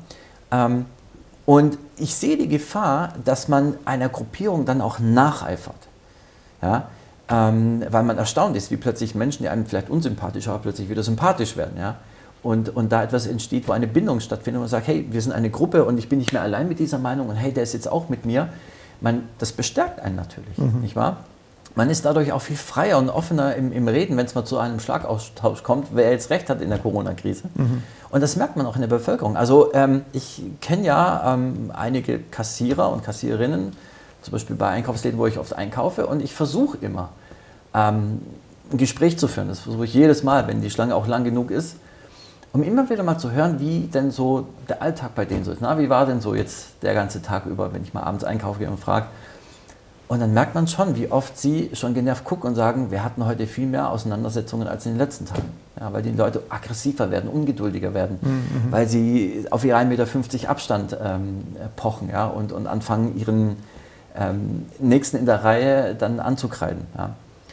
Und ich sehe die Gefahr, dass man einer Gruppierung dann auch nacheifert. Ja? Weil man erstaunt ist, wie plötzlich Menschen, die einem vielleicht unsympathisch waren, plötzlich wieder sympathisch werden. Ja? Und da etwas entsteht, wo eine Bindung stattfindet und man sagt, hey, wir sind eine Gruppe und ich bin nicht mehr allein mit dieser Meinung und hey, der ist jetzt auch mit mir. Das bestärkt einen natürlich, nicht wahr? Man ist dadurch auch viel freier und offener im Reden, wenn es mal zu einem Schlagaustausch kommt, wer jetzt recht hat in der Corona-Krise. Und das merkt man auch in der Bevölkerung. Also ich kenne ja einige Kassierer und Kassiererinnen, zum Beispiel bei Einkaufsläden, wo ich oft einkaufe, und ich versuche immer, ein Gespräch zu führen. Das versuche ich jedes Mal, wenn die Schlange auch lang genug ist, um immer wieder mal zu hören, wie denn so der Alltag bei denen so ist. Na, wie war denn so jetzt der ganze Tag über, wenn ich mal abends einkaufen gehe und frage. Und dann merkt man schon, wie oft sie schon genervt gucken und sagen, wir hatten heute viel mehr Auseinandersetzungen als in den letzten Tagen. Ja, weil die Leute aggressiver werden, ungeduldiger werden, weil sie auf ihre 1,50 Meter Abstand pochen, ja, und anfangen, ihren Nächsten in der Reihe dann anzukreiden. Ja.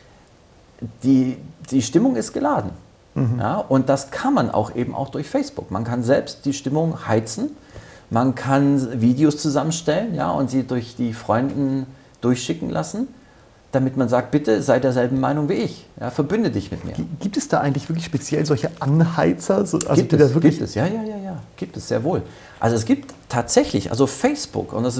Die Stimmung ist geladen. Ja, und das kann man auch eben auch durch Facebook. Man kann selbst die Stimmung heizen, man kann Videos zusammenstellen, ja, und sie durch die Freunden durchschicken lassen, damit man sagt, bitte sei derselben Meinung wie ich, ja, verbünde dich mit mir. Gibt es da eigentlich wirklich speziell solche Anheizer? Also gibt es, ja, gibt es sehr wohl. Also es gibt tatsächlich, also Facebook, und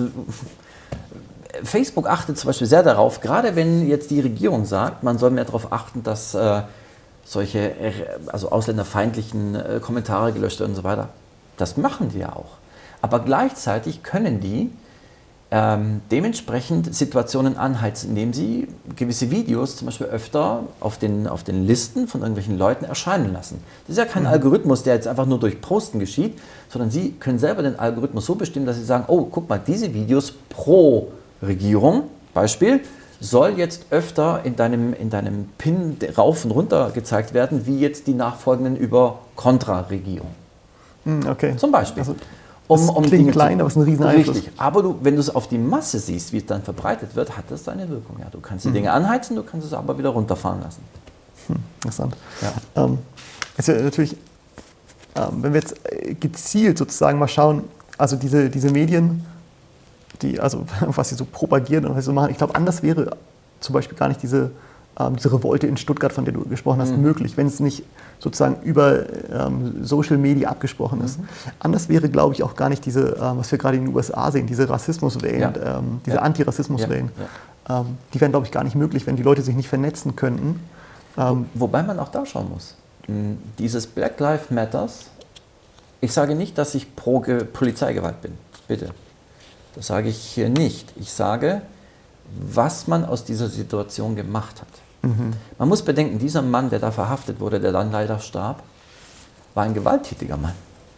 Facebook achtet zum Beispiel sehr darauf, gerade wenn jetzt die Regierung sagt, man soll mehr darauf achten, dass solche also ausländerfeindlichen Kommentare gelöscht werden und so weiter. Das machen die ja auch. Aber gleichzeitig können die dementsprechend Situationen anheizen, indem sie gewisse Videos zum Beispiel öfter auf den Listen von irgendwelchen Leuten erscheinen lassen. Das ist ja kein Algorithmus, der jetzt einfach nur durch Posten geschieht, sondern sie können selber den Algorithmus so bestimmen, dass sie sagen, oh, guck mal, diese Videos pro Regierung, Beispiel, soll jetzt öfter in deinem Pin rauf und runter gezeigt werden, wie jetzt die nachfolgenden über Kontra-Regierung. Okay. Zum Beispiel. Also, das klingt klein, aber es ist ein riesen Einfluss. Richtig. Aber wenn du es auf die Masse siehst, wie es dann verbreitet wird, hat das seine Wirkung. Ja, du kannst die Dinge anheizen, du kannst es aber wieder runterfahren lassen. Interessant. Ja. Jetzt natürlich, wenn wir jetzt gezielt sozusagen mal schauen, also diese Medien, was sie so propagieren und was sie so machen. Ich glaube, anders wäre zum Beispiel gar nicht diese Revolte in Stuttgart, von der du gesprochen hast, möglich, wenn es nicht sozusagen über Social Media abgesprochen ist. Anders wäre, glaube ich, auch gar nicht was wir gerade in den USA sehen, diese Rassismuswellen, diese Antirassismuswellen. Ja. Die wären, glaube ich, gar nicht möglich, wenn die Leute sich nicht vernetzen könnten. Wobei man auch da schauen muss. Dieses Black Lives Matters, ich sage nicht, dass ich pro Polizeigewalt bin, bitte. Das sage ich hier nicht. Ich sage, was man aus dieser Situation gemacht hat. Man muss bedenken, dieser Mann, der da verhaftet wurde, der dann leider starb, war ein gewalttätiger Mann.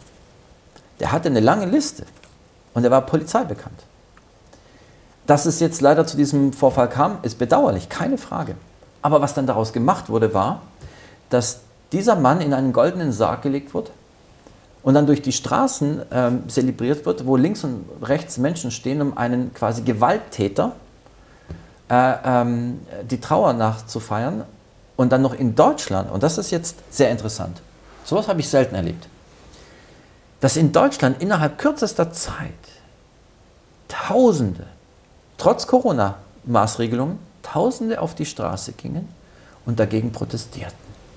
Der hatte eine lange Liste und er war Polizei bekannt. Dass es jetzt leider zu diesem Vorfall kam, ist bedauerlich, keine Frage. Aber was dann daraus gemacht wurde, war, dass dieser Mann in einen goldenen Sarg gelegt wurde und dann durch die Straßen zelebriert wird, wo links und rechts Menschen stehen, um einen quasi Gewalttäter die Trauer nachzufeiern, und dann noch in Deutschland, und das ist jetzt sehr interessant, sowas habe ich selten erlebt, dass in Deutschland innerhalb kürzester Zeit Tausende, trotz Corona-Maßregelungen, Tausende auf die Straße gingen und dagegen protestierten.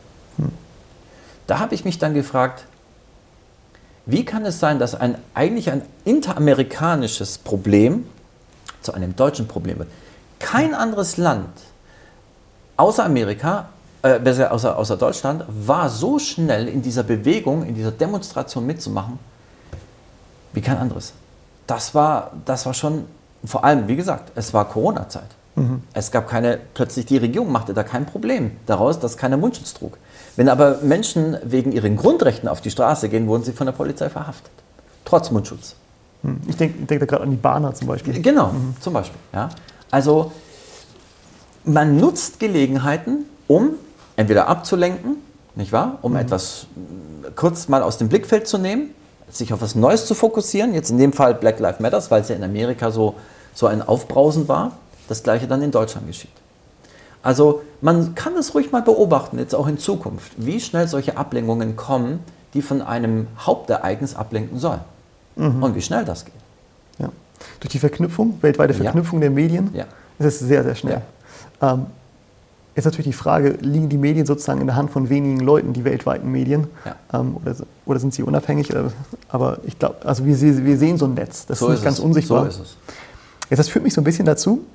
Da habe ich mich dann gefragt, wie kann es sein, dass eigentlich ein interamerikanisches Problem zu einem deutschen Problem wird? Kein anderes Land außer Amerika, außer Deutschland, war so schnell in dieser Bewegung, in dieser Demonstration mitzumachen, wie kein anderes. Das war schon, vor allem, wie gesagt, es war Corona-Zeit. Es gab plötzlich die Regierung machte da kein Problem daraus, dass keiner Mundschutz trug. Wenn aber Menschen wegen ihren Grundrechten auf die Straße gehen, wurden sie von der Polizei verhaftet. Trotz Mundschutz. Ich denke da gerade an die Bahner zum Beispiel. Genau, zum Beispiel. Ja. Also man nutzt Gelegenheiten, um entweder abzulenken, nicht wahr? Um etwas kurz mal aus dem Blickfeld zu nehmen, sich auf was Neues zu fokussieren. Jetzt in dem Fall Black Lives Matter, weil es ja in Amerika so ein Aufbrausen war. Das Gleiche dann in Deutschland geschieht. Also man kann es ruhig mal beobachten, jetzt auch in Zukunft, wie schnell solche Ablenkungen kommen, die von einem Hauptereignis ablenken sollen. Und wie schnell das geht. Ja. Durch die Verknüpfung, weltweite Verknüpfung der Medien, ist es sehr, sehr schnell. Jetzt natürlich die Frage, liegen die Medien sozusagen in der Hand von wenigen Leuten, die weltweiten Medien, oder sind sie unabhängig? Aber ich glaube, also wir sehen so ein Netz, das ist nicht ganz unsichtbar. So ist es. Jetzt, das führt mich so ein bisschen dazu,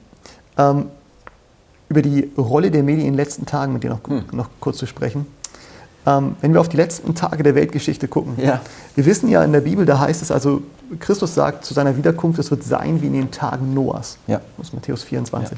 über die Rolle der Medien in den letzten Tagen mit dir noch kurz zu sprechen. Wenn wir auf die letzten Tage der Weltgeschichte gucken, wir wissen ja in der Bibel, da heißt es also, Christus sagt zu seiner Wiederkunft, es wird sein wie in den Tagen Noahs. Das ist Matthäus 24.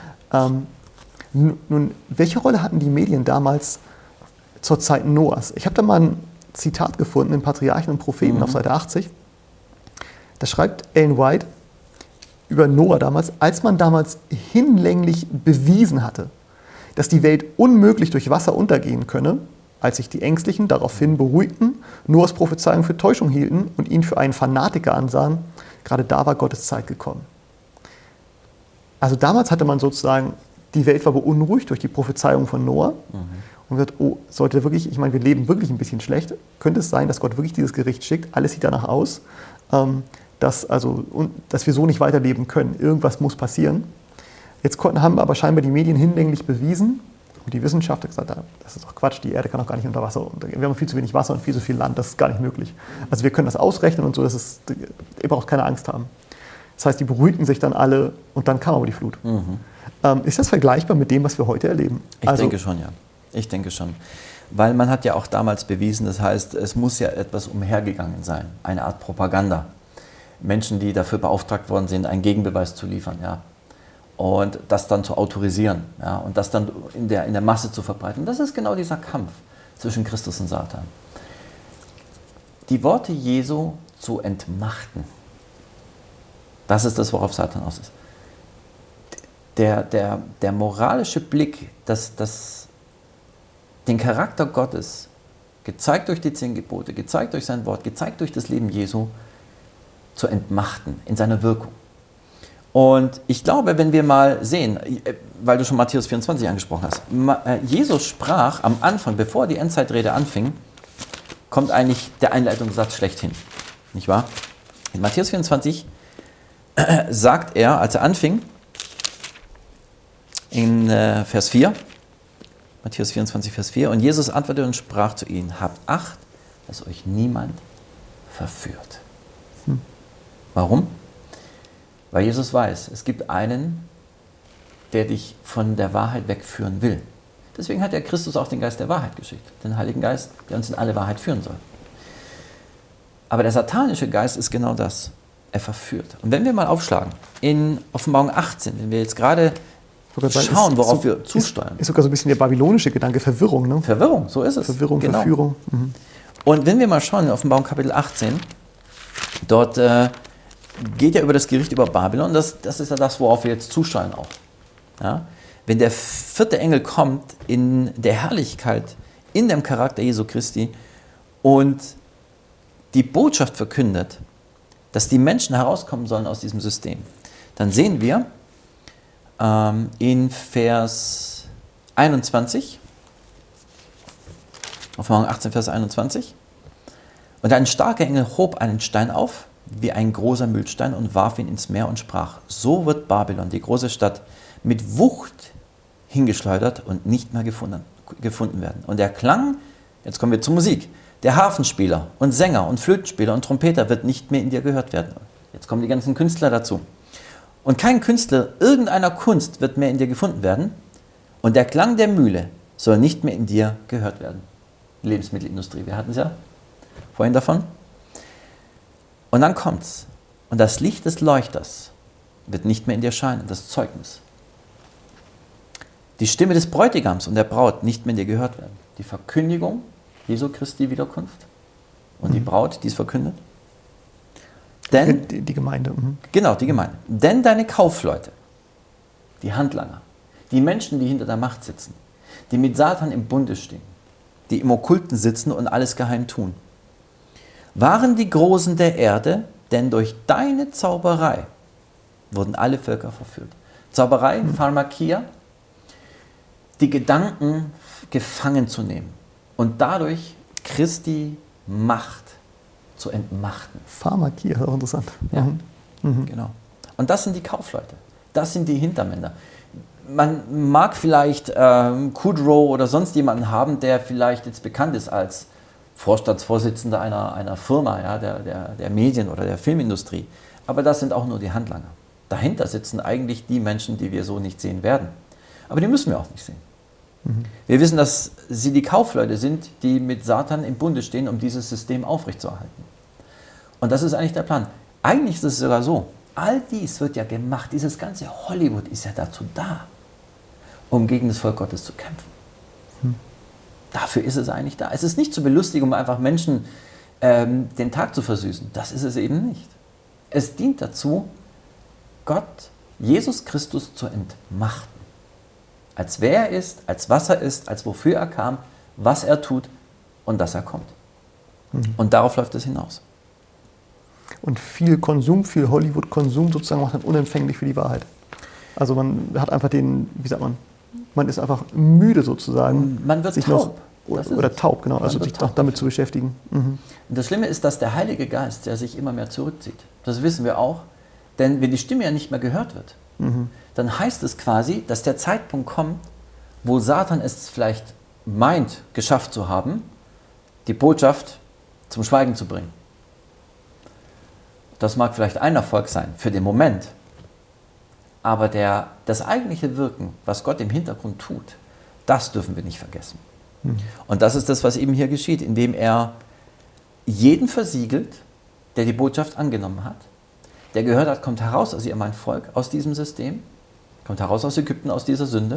Nun, welche Rolle hatten die Medien damals zur Zeit Noahs? Ich habe da mal ein Zitat gefunden in Patriarchen und Propheten auf Seite 80. Da schreibt Ellen White über Noah damals, als man damals hinlänglich bewiesen hatte, dass die Welt unmöglich durch Wasser untergehen könne, als sich die Ängstlichen daraufhin beruhigten, Noahs Prophezeiung für Täuschung hielten und ihn für einen Fanatiker ansahen, gerade da war Gottes Zeit gekommen. Also damals hatte man sozusagen, die Welt war beunruhigt durch die Prophezeiung von Noah und gesagt, oh, sollte wirklich, ich meine, wir leben wirklich ein bisschen schlecht, könnte es sein, dass Gott wirklich dieses Gericht schickt, alles sieht danach aus, dass wir so nicht weiterleben können, irgendwas muss passieren. Jetzt haben aber scheinbar die Medien hinlänglich bewiesen, und die Wissenschaftler gesagt haben, das ist doch Quatsch, die Erde kann auch gar nicht unter Wasser untergehen. Wir haben viel zu wenig Wasser und viel zu viel Land, das ist gar nicht möglich. Also wir können das ausrechnen und so, ihr braucht keine Angst haben. Das heißt, die beruhigten sich dann alle und dann kam aber die Flut. Ist das vergleichbar mit dem, was wir heute erleben? Ich denke schon, ja. Ich denke schon. Weil man hat ja auch damals bewiesen, das heißt, es muss ja etwas umhergegangen sein, eine Art Propaganda. Menschen, die dafür beauftragt worden sind, einen Gegenbeweis zu liefern, und das dann zu autorisieren, und das dann in der Masse zu verbreiten. Das ist genau dieser Kampf zwischen Christus und Satan. Die Worte Jesu zu entmachten, das ist das, worauf Satan aus ist. Der moralische Blick, den Charakter Gottes, gezeigt durch die 10 Gebote, gezeigt durch sein Wort, gezeigt durch das Leben Jesu, zu entmachten in seiner Wirkung. Und ich glaube, wenn wir mal sehen, weil du schon Matthäus 24 angesprochen hast, Jesus sprach am Anfang, bevor die Endzeitrede anfing, kommt eigentlich der Einleitungssatz schlechthin, nicht wahr? In Matthäus 24 sagt er, als er anfing, in Vers 4, Matthäus 24, Vers 4, und Jesus antwortete und sprach zu ihnen, habt Acht, dass euch niemand verführt. Warum? Weil Jesus weiß, es gibt einen, der dich von der Wahrheit wegführen will. Deswegen hat ja Christus auch den Geist der Wahrheit geschickt, den Heiligen Geist, der uns in alle Wahrheit führen soll. Aber der satanische Geist ist genau das. Er verführt. Und wenn wir mal aufschlagen, in Offenbarung 18, wenn wir jetzt gerade schauen, worauf wir zusteuern. Ist sogar so ein bisschen der babylonische Gedanke, Verwirrung, ne? Verwirrung, so ist es. Verwirrung, genau. Verführung. Und wenn wir mal schauen, in Offenbarung Kapitel 18, dort geht ja über das Gericht über Babylon, das ist ja das, worauf wir jetzt zusteuern auch. Ja? Wenn der 4. Engel kommt in der Herrlichkeit, in dem Charakter Jesu Christi und die Botschaft verkündet, dass die Menschen herauskommen sollen aus diesem System, dann sehen wir in Vers 21, Offenbarung 18, Vers 21, und ein starker Engel hob einen Stein auf, wie ein großer Mühlstein, und warf ihn ins Meer und sprach, so wird Babylon, die große Stadt, mit Wucht hingeschleudert und nicht mehr gefunden werden. Und der Klang, jetzt kommen wir zur Musik, der Harfenspieler und Sänger und Flötenspieler und Trompeter wird nicht mehr in dir gehört werden. Jetzt kommen die ganzen Künstler dazu. Und kein Künstler irgendeiner Kunst wird mehr in dir gefunden werden. Und der Klang der Mühle soll nicht mehr in dir gehört werden. Lebensmittelindustrie, wir hatten es ja vorhin davon. Und dann kommt's. Und das Licht des Leuchters wird nicht mehr in dir scheinen, das Zeugnis. Die Stimme des Bräutigams und der Braut nicht mehr in dir gehört werden. Die Verkündigung Jesu Christi Wiederkunft und die Braut, die es verkündet. Denn, die Gemeinde. Genau, die Gemeinde. Denn deine Kaufleute, die Handlanger, die Menschen, die hinter der Macht sitzen, die mit Satan im Bunde stehen, die im Okkulten sitzen und alles geheim tun, waren die Großen der Erde, denn durch deine Zauberei wurden alle Völker verführt. Zauberei, Pharmakia, die Gedanken gefangen zu nehmen und dadurch Christi Macht zu entmachten. Pharmakia, ist auch interessant. Ja, genau. Und das sind die Kaufleute, das sind die Hintermänner. Man mag vielleicht Kudrow oder sonst jemanden haben, der vielleicht jetzt bekannt ist als Vorstandsvorsitzender einer Firma, ja, der Medien- oder der Filmindustrie. Aber das sind auch nur die Handlanger. Dahinter sitzen eigentlich die Menschen, die wir so nicht sehen werden. Aber die müssen wir auch nicht sehen. Wir wissen, dass sie die Kaufleute sind, die mit Satan im Bunde stehen, um dieses System aufrechtzuerhalten. Und das ist eigentlich der Plan. Eigentlich ist es sogar so, all dies wird ja gemacht, dieses ganze Hollywood ist ja dazu da, um gegen das Volk Gottes zu kämpfen. Dafür ist es eigentlich da. Es ist nicht zur Belustigung, um einfach Menschen den Tag zu versüßen. Das ist es eben nicht. Es dient dazu, Gott, Jesus Christus zu entmachten. Als wer er ist, als was er ist, als wofür er kam, was er tut und dass er kommt. Und darauf läuft es hinaus. Und viel Konsum, viel Hollywood-Konsum sozusagen macht dann unempfänglich für die Wahrheit. Also man hat einfach wie sagt man ist einfach müde sozusagen. Man wird taub. Oder taub, genau, also sich damit zu beschäftigen. Und das Schlimme ist, dass der Heilige Geist, der sich immer mehr zurückzieht, das wissen wir auch, denn wenn die Stimme ja nicht mehr gehört wird, dann heißt es quasi, dass der Zeitpunkt kommt, wo Satan es vielleicht meint, geschafft zu haben, die Botschaft zum Schweigen zu bringen. Das mag vielleicht ein Erfolg sein für den Moment, aber das eigentliche Wirken, was Gott im Hintergrund tut, das dürfen wir nicht vergessen. Und das ist das, was eben hier geschieht, indem er jeden versiegelt, der die Botschaft angenommen hat, der gehört hat, kommt heraus, also ihr mein Volk, aus diesem System, kommt heraus aus Ägypten, aus dieser Sünde.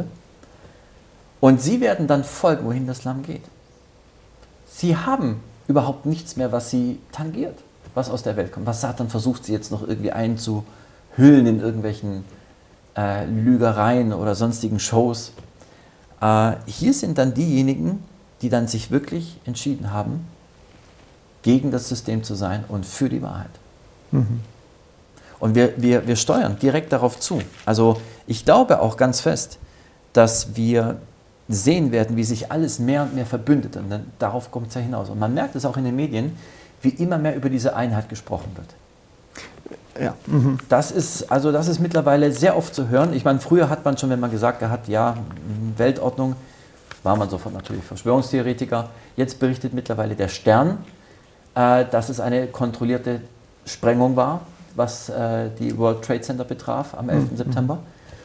Und sie werden dann folgen, wohin das Lamm geht. Sie haben überhaupt nichts mehr, was sie tangiert, was aus der Welt kommt. Was Satan versucht, sie jetzt noch irgendwie einzuhüllen in irgendwelchen Lügereien oder sonstigen Shows. Hier sind dann diejenigen, die dann sich wirklich entschieden haben, gegen das System zu sein und für die Wahrheit. Und wir steuern direkt darauf zu. Also ich glaube auch ganz fest, dass wir sehen werden, wie sich alles mehr und mehr verbündet. Und dann, darauf kommt es ja hinaus. Und man merkt es auch in den Medien, wie immer mehr über diese Einheit gesprochen wird. Ja. Das ist mittlerweile sehr oft zu hören. Ich meine, früher hat man schon, wenn man gesagt hat, ja, Weltordnung, war man sofort natürlich Verschwörungstheoretiker. Jetzt berichtet mittlerweile der Stern, dass es eine kontrollierte Sprengung war, was die World Trade Center betraf am 11. September.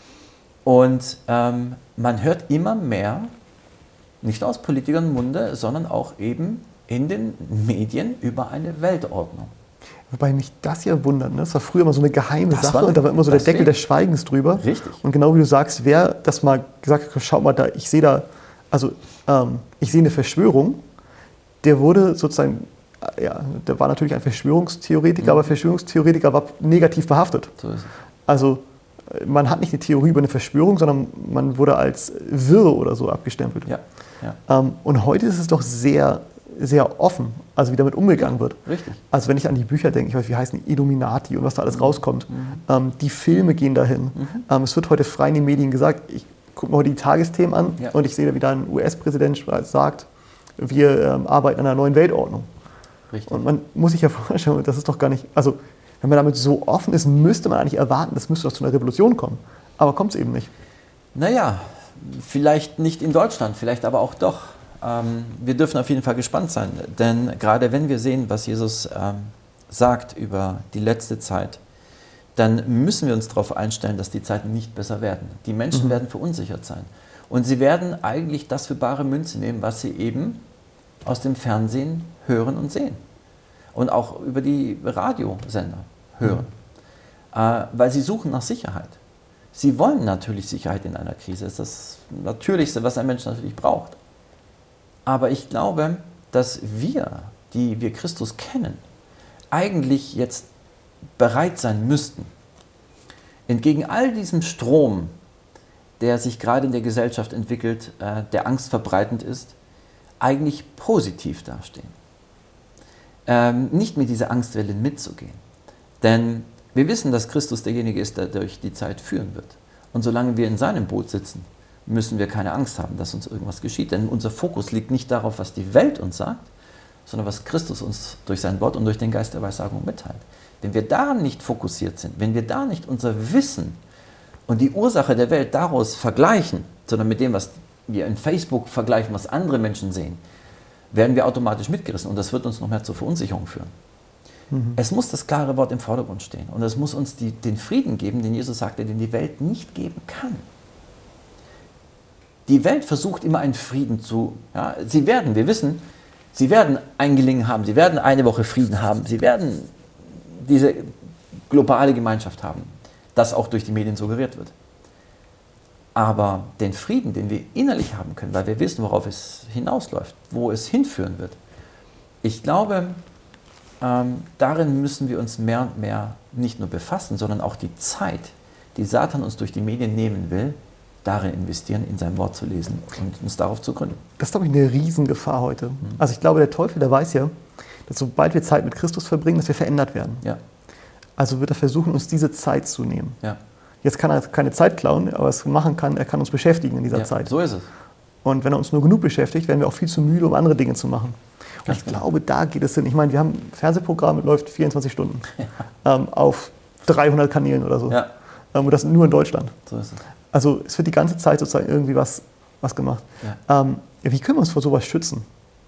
Und man hört immer mehr, nicht aus Politikern Munde, sondern auch eben in den Medien über eine Weltordnung. Wobei mich das ja wundert, ne? Das war früher immer so eine geheime Sache und da war immer so der Deckel des Schweigens drüber. Richtig. Und genau wie du sagst, wer das mal gesagt hat, schau mal, ich sehe eine Verschwörung, der wurde sozusagen, ja, der war natürlich ein Verschwörungstheoretiker, aber Verschwörungstheoretiker war negativ behaftet. So ist es. Also man hat nicht eine Theorie über eine Verschwörung, sondern man wurde als wirr oder so abgestempelt. Ja. Ja. Und heute ist es doch sehr, sehr offen, also wie damit umgegangen wird. Richtig. Also wenn ich an die Bücher denke, ich weiß, wie heißen die, Illuminati und was da alles rauskommt. Die Filme gehen dahin. Es wird heute frei in den Medien gesagt, ich gucke mir heute die Tagesthemen an und ich sehe, wie da ein US-Präsident sagt, wir arbeiten an einer neuen Weltordnung. Richtig. Und man muss sich ja vorstellen, das ist doch gar nicht, also wenn man damit so offen ist, müsste man eigentlich erwarten, das müsste doch zu einer Revolution kommen. Aber kommt es eben nicht. Naja, vielleicht nicht in Deutschland, vielleicht aber auch doch. Wir dürfen auf jeden Fall gespannt sein, denn gerade wenn wir sehen, was Jesus sagt über die letzte Zeit, dann müssen wir uns darauf einstellen, dass die Zeiten nicht besser werden. Die Menschen werden verunsichert sein. Und sie werden eigentlich das für bare Münze nehmen, was sie eben aus dem Fernsehen hören und sehen. Und auch über die Radiosender hören. Weil sie suchen nach Sicherheit. Sie wollen natürlich Sicherheit in einer Krise. Das ist das Natürlichste, was ein Mensch natürlich braucht. Aber ich glaube, dass wir, die wir Christus kennen, eigentlich jetzt bereit sein müssten, entgegen all diesem Strom der sich gerade in der Gesellschaft entwickelt, der angstverbreitend ist, eigentlich positiv dastehen. Nicht mit dieser Angstwelle mitzugehen. Denn wir wissen, dass Christus derjenige ist, der durch die Zeit führen wird. Und solange wir in seinem Boot sitzen, müssen wir keine Angst haben, dass uns irgendwas geschieht. Denn unser Fokus liegt nicht darauf, was die Welt uns sagt, sondern was Christus uns durch sein Wort und durch den Geist der Weissagung mitteilt. Wenn wir daran nicht fokussiert sind, wenn wir da nicht unser Wissen und die Ursache der Welt daraus vergleichen, sondern mit dem, was wir in Facebook vergleichen, was andere Menschen sehen, werden wir automatisch mitgerissen und das wird uns noch mehr zur Verunsicherung führen. Es muss das klare Wort im Vordergrund stehen und es muss uns den Frieden geben, den Jesus sagte, den die Welt nicht geben kann. Die Welt versucht immer einen Frieden zu, ja, wir wissen, sie werden ein Gelingen haben, sie werden eine Woche Frieden haben, sie werden diese globale Gemeinschaft haben, das auch durch die Medien suggeriert wird. Aber den Frieden, den wir innerlich haben können, weil wir wissen, worauf es hinausläuft, wo es hinführen wird, ich glaube, darin müssen wir uns mehr und mehr nicht nur befassen, sondern auch die Zeit, die Satan uns durch die Medien nehmen will, darin investieren, in sein Wort zu lesen und uns darauf zu gründen. Das ist, glaube ich, eine Riesengefahr heute. Also ich glaube, der Teufel, der weiß ja, dass sobald wir Zeit mit Christus verbringen, dass wir verändert werden. Ja. Also wird er versuchen, uns diese Zeit zu nehmen. Ja. Jetzt kann er keine Zeit klauen, aber was er machen kann, er kann uns beschäftigen in dieser Zeit. So ist es. Und wenn er uns nur genug beschäftigt, werden wir auch viel zu müde, um andere Dinge zu machen. Und ich glaube, da geht es hin. Ich meine, wir haben ein Fernsehprogramm, das läuft 24 Stunden auf 300 Kanälen oder so. Ja. Und das nur in Deutschland. So ist es. Also es wird die ganze Zeit sozusagen irgendwie was gemacht. Ja. Wie können wir uns vor sowas schützen?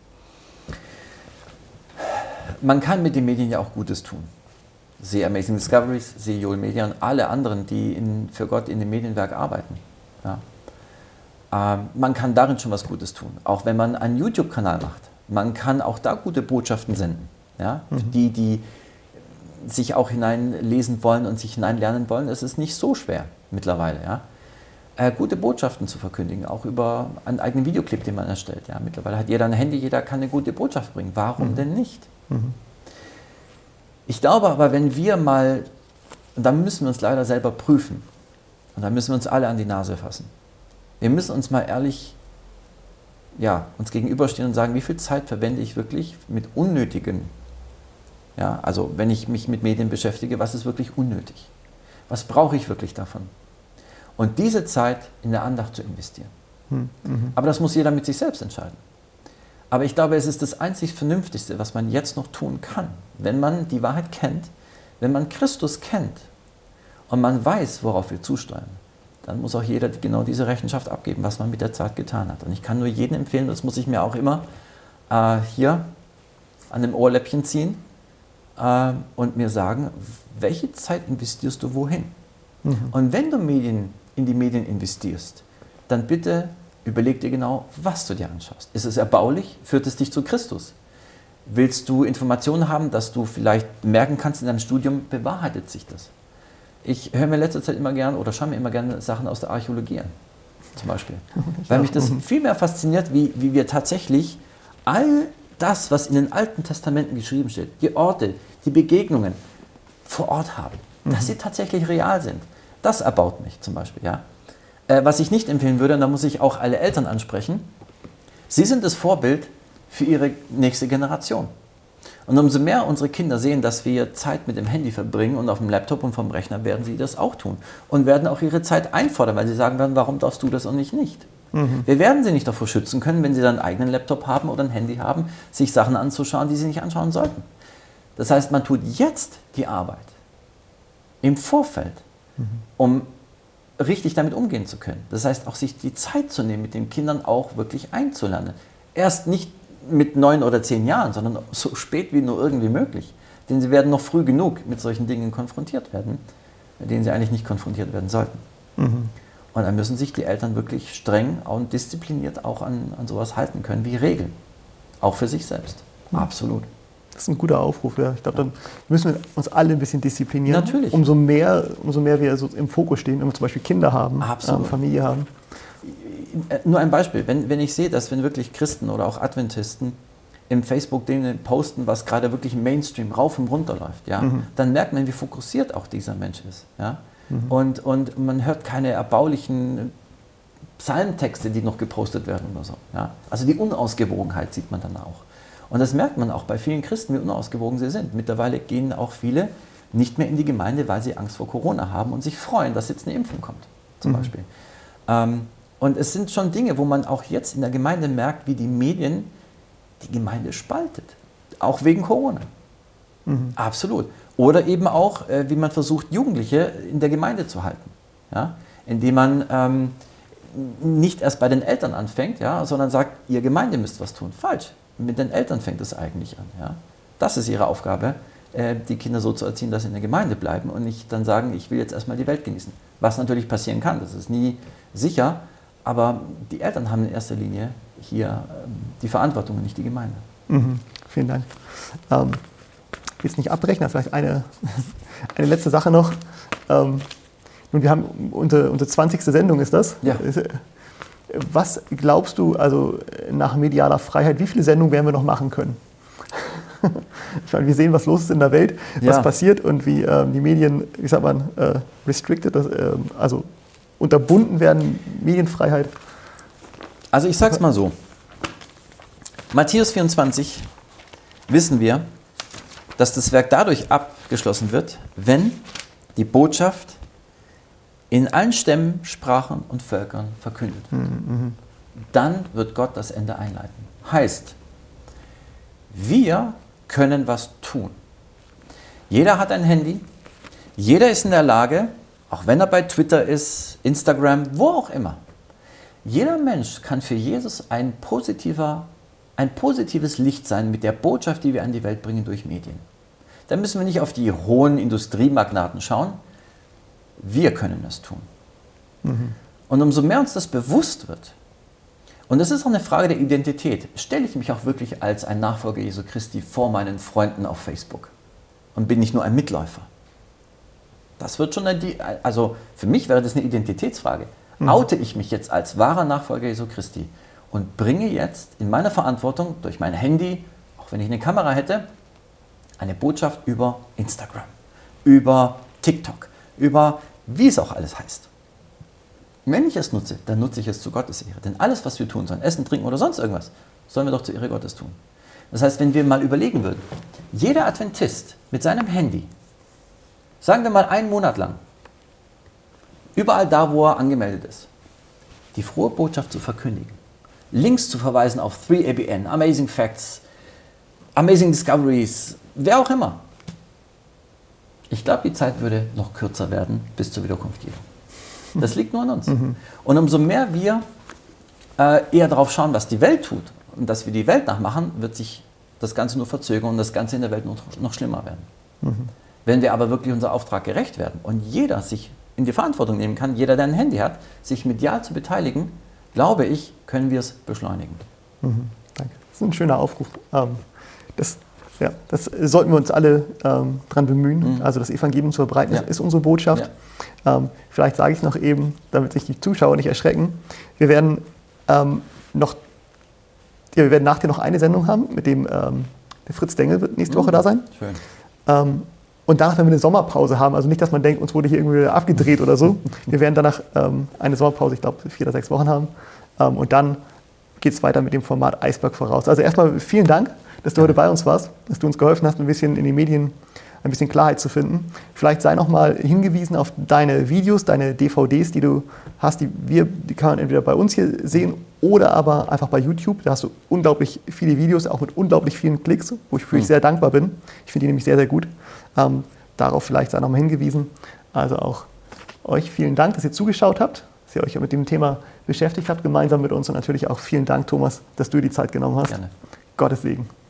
Man kann mit den Medien ja auch Gutes tun. Siehe Amazing Discoveries, siehe Joel Media und alle anderen, die für Gott in dem Medienwerk arbeiten. Ja. Man kann darin schon was Gutes tun, auch wenn man einen YouTube-Kanal macht. Man kann auch da gute Botschaften senden. Ja? Für die sich auch hineinlesen wollen und sich hineinlernen wollen, es ist nicht so schwer mittlerweile. Ja? Gute Botschaften zu verkündigen, auch über einen eigenen Videoclip, den man erstellt. Ja? Mittlerweile hat jeder ein Handy, jeder kann eine gute Botschaft bringen. Warum denn nicht? Ich glaube aber, wenn wir mal, und da müssen wir uns leider selber prüfen, und da müssen wir uns alle an die Nase fassen. Wir müssen uns mal ehrlich uns gegenüberstehen und sagen, wie viel Zeit verwende ich wirklich mit unnötigen, also wenn ich mich mit Medien beschäftige, was ist wirklich unnötig? Was brauche ich wirklich davon? Und diese Zeit in der Andacht zu investieren. Aber das muss jeder mit sich selbst entscheiden. Aber ich glaube, es ist das einzig Vernünftigste, was man jetzt noch tun kann, wenn man die Wahrheit kennt, wenn man Christus kennt und man weiß, worauf wir zusteuern. Dann muss auch jeder genau diese Rechenschaft abgeben, was man mit der Zeit getan hat. Und ich kann nur jedem empfehlen, das muss ich mir auch immer hier an dem Ohrläppchen ziehen und mir sagen, welche Zeit investierst du wohin? Und wenn du in die Medien investierst, dann bitte überleg dir genau, was du dir anschaust. Ist es erbaulich? Führt es dich zu Christus? Willst du Informationen haben, dass du vielleicht merken kannst in deinem Studium, bewahrheitet sich das? Ich höre mir in letzter Zeit immer gern oder schaue mir immer gerne Sachen aus der Archäologie an, zum Beispiel. Weil mich das viel mehr fasziniert, wie wir tatsächlich all das, was in den Alten Testamenten geschrieben steht, die Orte, die Begegnungen vor Ort haben, dass sie tatsächlich real sind. Das erbaut mich zum Beispiel. Ja. Was ich nicht empfehlen würde, und da muss ich auch alle Eltern ansprechen, sie sind das Vorbild für ihre nächste Generation. Und umso mehr unsere Kinder sehen, dass wir Zeit mit dem Handy verbringen und auf dem Laptop und vom Rechner, werden sie das auch tun. Und werden auch ihre Zeit einfordern, weil sie sagen werden, warum darfst du das und ich nicht? Wir werden sie nicht davor schützen können, wenn sie dann einen eigenen Laptop haben oder ein Handy haben, sich Sachen anzuschauen, die sie nicht anschauen sollten. Das heißt, man tut jetzt die Arbeit im Vorfeld, um richtig damit umgehen zu können. Das heißt, auch sich die Zeit zu nehmen, mit den Kindern auch wirklich einzulernen. Erst nicht mit 9 oder 10 Jahren, sondern so spät wie nur irgendwie möglich. Denn sie werden noch früh genug mit solchen Dingen konfrontiert werden, mit denen sie eigentlich nicht konfrontiert werden sollten. Und dann müssen sich die Eltern wirklich streng und diszipliniert auch an sowas halten können, wie Regeln. Auch für sich selbst. Absolut. Das ist ein guter Aufruf. Ja. Ich glaube, dann müssen wir uns alle ein bisschen disziplinieren. Natürlich. Umso mehr wir so im Fokus stehen, wenn wir zum Beispiel Kinder haben, Familie haben. Nur ein Beispiel, wenn ich sehe, dass wenn wirklich Christen oder auch Adventisten im Facebook Dinge posten, was gerade wirklich im Mainstream rauf und runter läuft, dann merkt man, wie fokussiert auch dieser Mensch ist. Ja? Und man hört keine erbaulichen Psalmtexte, die noch gepostet werden oder so. Ja? Also die Unausgewogenheit sieht man dann auch. Und das merkt man auch bei vielen Christen, wie unausgewogen sie sind. Mittlerweile gehen auch viele nicht mehr in die Gemeinde, weil sie Angst vor Corona haben und sich freuen, dass jetzt eine Impfung kommt, zum Beispiel. Und es sind schon Dinge, wo man auch jetzt in der Gemeinde merkt, wie die Medien die Gemeinde spaltet. Auch wegen Corona. Absolut. Oder eben auch, wie man versucht, Jugendliche in der Gemeinde zu halten. Ja? Indem man nicht erst bei den Eltern anfängt, ja, sondern sagt, ihr Gemeinde müsst was tun. Falsch. Mit den Eltern fängt es eigentlich an. Ja? Das ist ihre Aufgabe, die Kinder so zu erziehen, dass sie in der Gemeinde bleiben und nicht dann sagen, ich will jetzt erstmal die Welt genießen. Was natürlich passieren kann, das ist nie sicher, aber die Eltern haben in erster Linie hier die Verantwortung und nicht die Gemeinde. Vielen Dank. Ich will es nicht abbrechen, aber vielleicht eine letzte Sache noch. Nun, wir haben unsere 20. Sendung ist das. Ja. Was glaubst du, also nach medialer Freiheit, wie viele Sendungen werden wir noch machen können? Ich meine, wir sehen, was los ist in der Welt, was passiert und wie die Medien, wie sagt man, restricted, also unterbunden werden, Medienfreiheit. Also ich sage es mal so. Matthäus 24 wissen wir, dass das Werk dadurch abgeschlossen wird, wenn die Botschaft in allen Stämmen, Sprachen und Völkern verkündet wird. Dann wird Gott das Ende einleiten. Heißt, wir können was tun. Jeder hat ein Handy, jeder ist in der Lage, auch wenn er bei Twitter ist, Instagram, wo auch immer. Jeder Mensch kann für Jesus ein positives Licht sein mit der Botschaft, die wir an die Welt bringen durch Medien. Da müssen wir nicht auf die hohen Industriemagnaten schauen. Wir können es tun. Und umso mehr uns das bewusst wird, und es ist auch eine Frage der Identität, stelle ich mich auch wirklich als ein Nachfolger Jesu Christi vor meinen Freunden auf Facebook und bin nicht nur ein Mitläufer. Das wird schon also für mich wäre das eine Identitätsfrage. Oute ich mich jetzt als wahrer Nachfolger Jesu Christi und bringe jetzt in meiner Verantwortung durch mein Handy, auch wenn ich eine Kamera hätte, eine Botschaft über Instagram, über TikTok, über wie es auch alles heißt. Wenn ich es nutze, dann nutze ich es zu Gottes Ehre. Denn alles, was wir tun sollen, essen, trinken oder sonst irgendwas, sollen wir doch zur Ehre Gottes tun. Das heißt, wenn wir mal überlegen würden, jeder Adventist mit seinem Handy, sagen wir mal einen Monat lang, überall da, wo er angemeldet ist, die frohe Botschaft zu verkündigen, Links zu verweisen auf 3ABN, Amazing Facts, Amazing Discoveries, wer auch immer. Ich glaube, die Zeit würde noch kürzer werden bis zur Wiederkunft Jesu. Das liegt nur an uns. Und umso mehr wir eher darauf schauen, was die Welt tut und dass wir die Welt nachmachen, wird sich das Ganze nur verzögern und das Ganze in der Welt noch schlimmer werden. Wenn wir aber wirklich unser Auftrag gerecht werden und jeder sich in die Verantwortung nehmen kann, jeder, der ein Handy hat, sich medial zu beteiligen, glaube ich, können wir es beschleunigen. Danke. Das ist ein schöner Aufruf. Das sollten wir uns alle dran bemühen. Also das Evangelium zu verbreiten, ist unsere Botschaft. Vielleicht sage ich es noch eben, damit sich die Zuschauer nicht erschrecken. Wir werden nach dir noch eine Sendung haben, mit dem der Fritz Dengel wird nächste Woche da sein. Schön. Und danach werden wir eine Sommerpause haben. Also nicht, dass man denkt, uns wurde hier irgendwie abgedreht oder so. Wir werden danach eine Sommerpause, ich glaube 4 oder 6 Wochen haben. Und dann geht es weiter mit dem Format Eisberg voraus. Also erstmal vielen Dank, dass du heute bei uns warst, dass du uns geholfen hast, ein bisschen in den Medien ein bisschen Klarheit zu finden. Vielleicht sei noch mal hingewiesen auf deine Videos, deine DVDs, die du hast, die kann man entweder bei uns hier sehen oder aber einfach bei YouTube. Da hast du unglaublich viele Videos, auch mit unglaublich vielen Klicks, wofür ich sehr dankbar bin. Ich finde die nämlich sehr, sehr gut. Darauf vielleicht sei noch mal hingewiesen. Also auch euch vielen Dank, dass ihr zugeschaut habt, dass ihr euch mit dem Thema beschäftigt habt, gemeinsam mit uns. Und natürlich auch vielen Dank, Thomas, dass du dir die Zeit genommen hast. Gerne. Gottes Segen.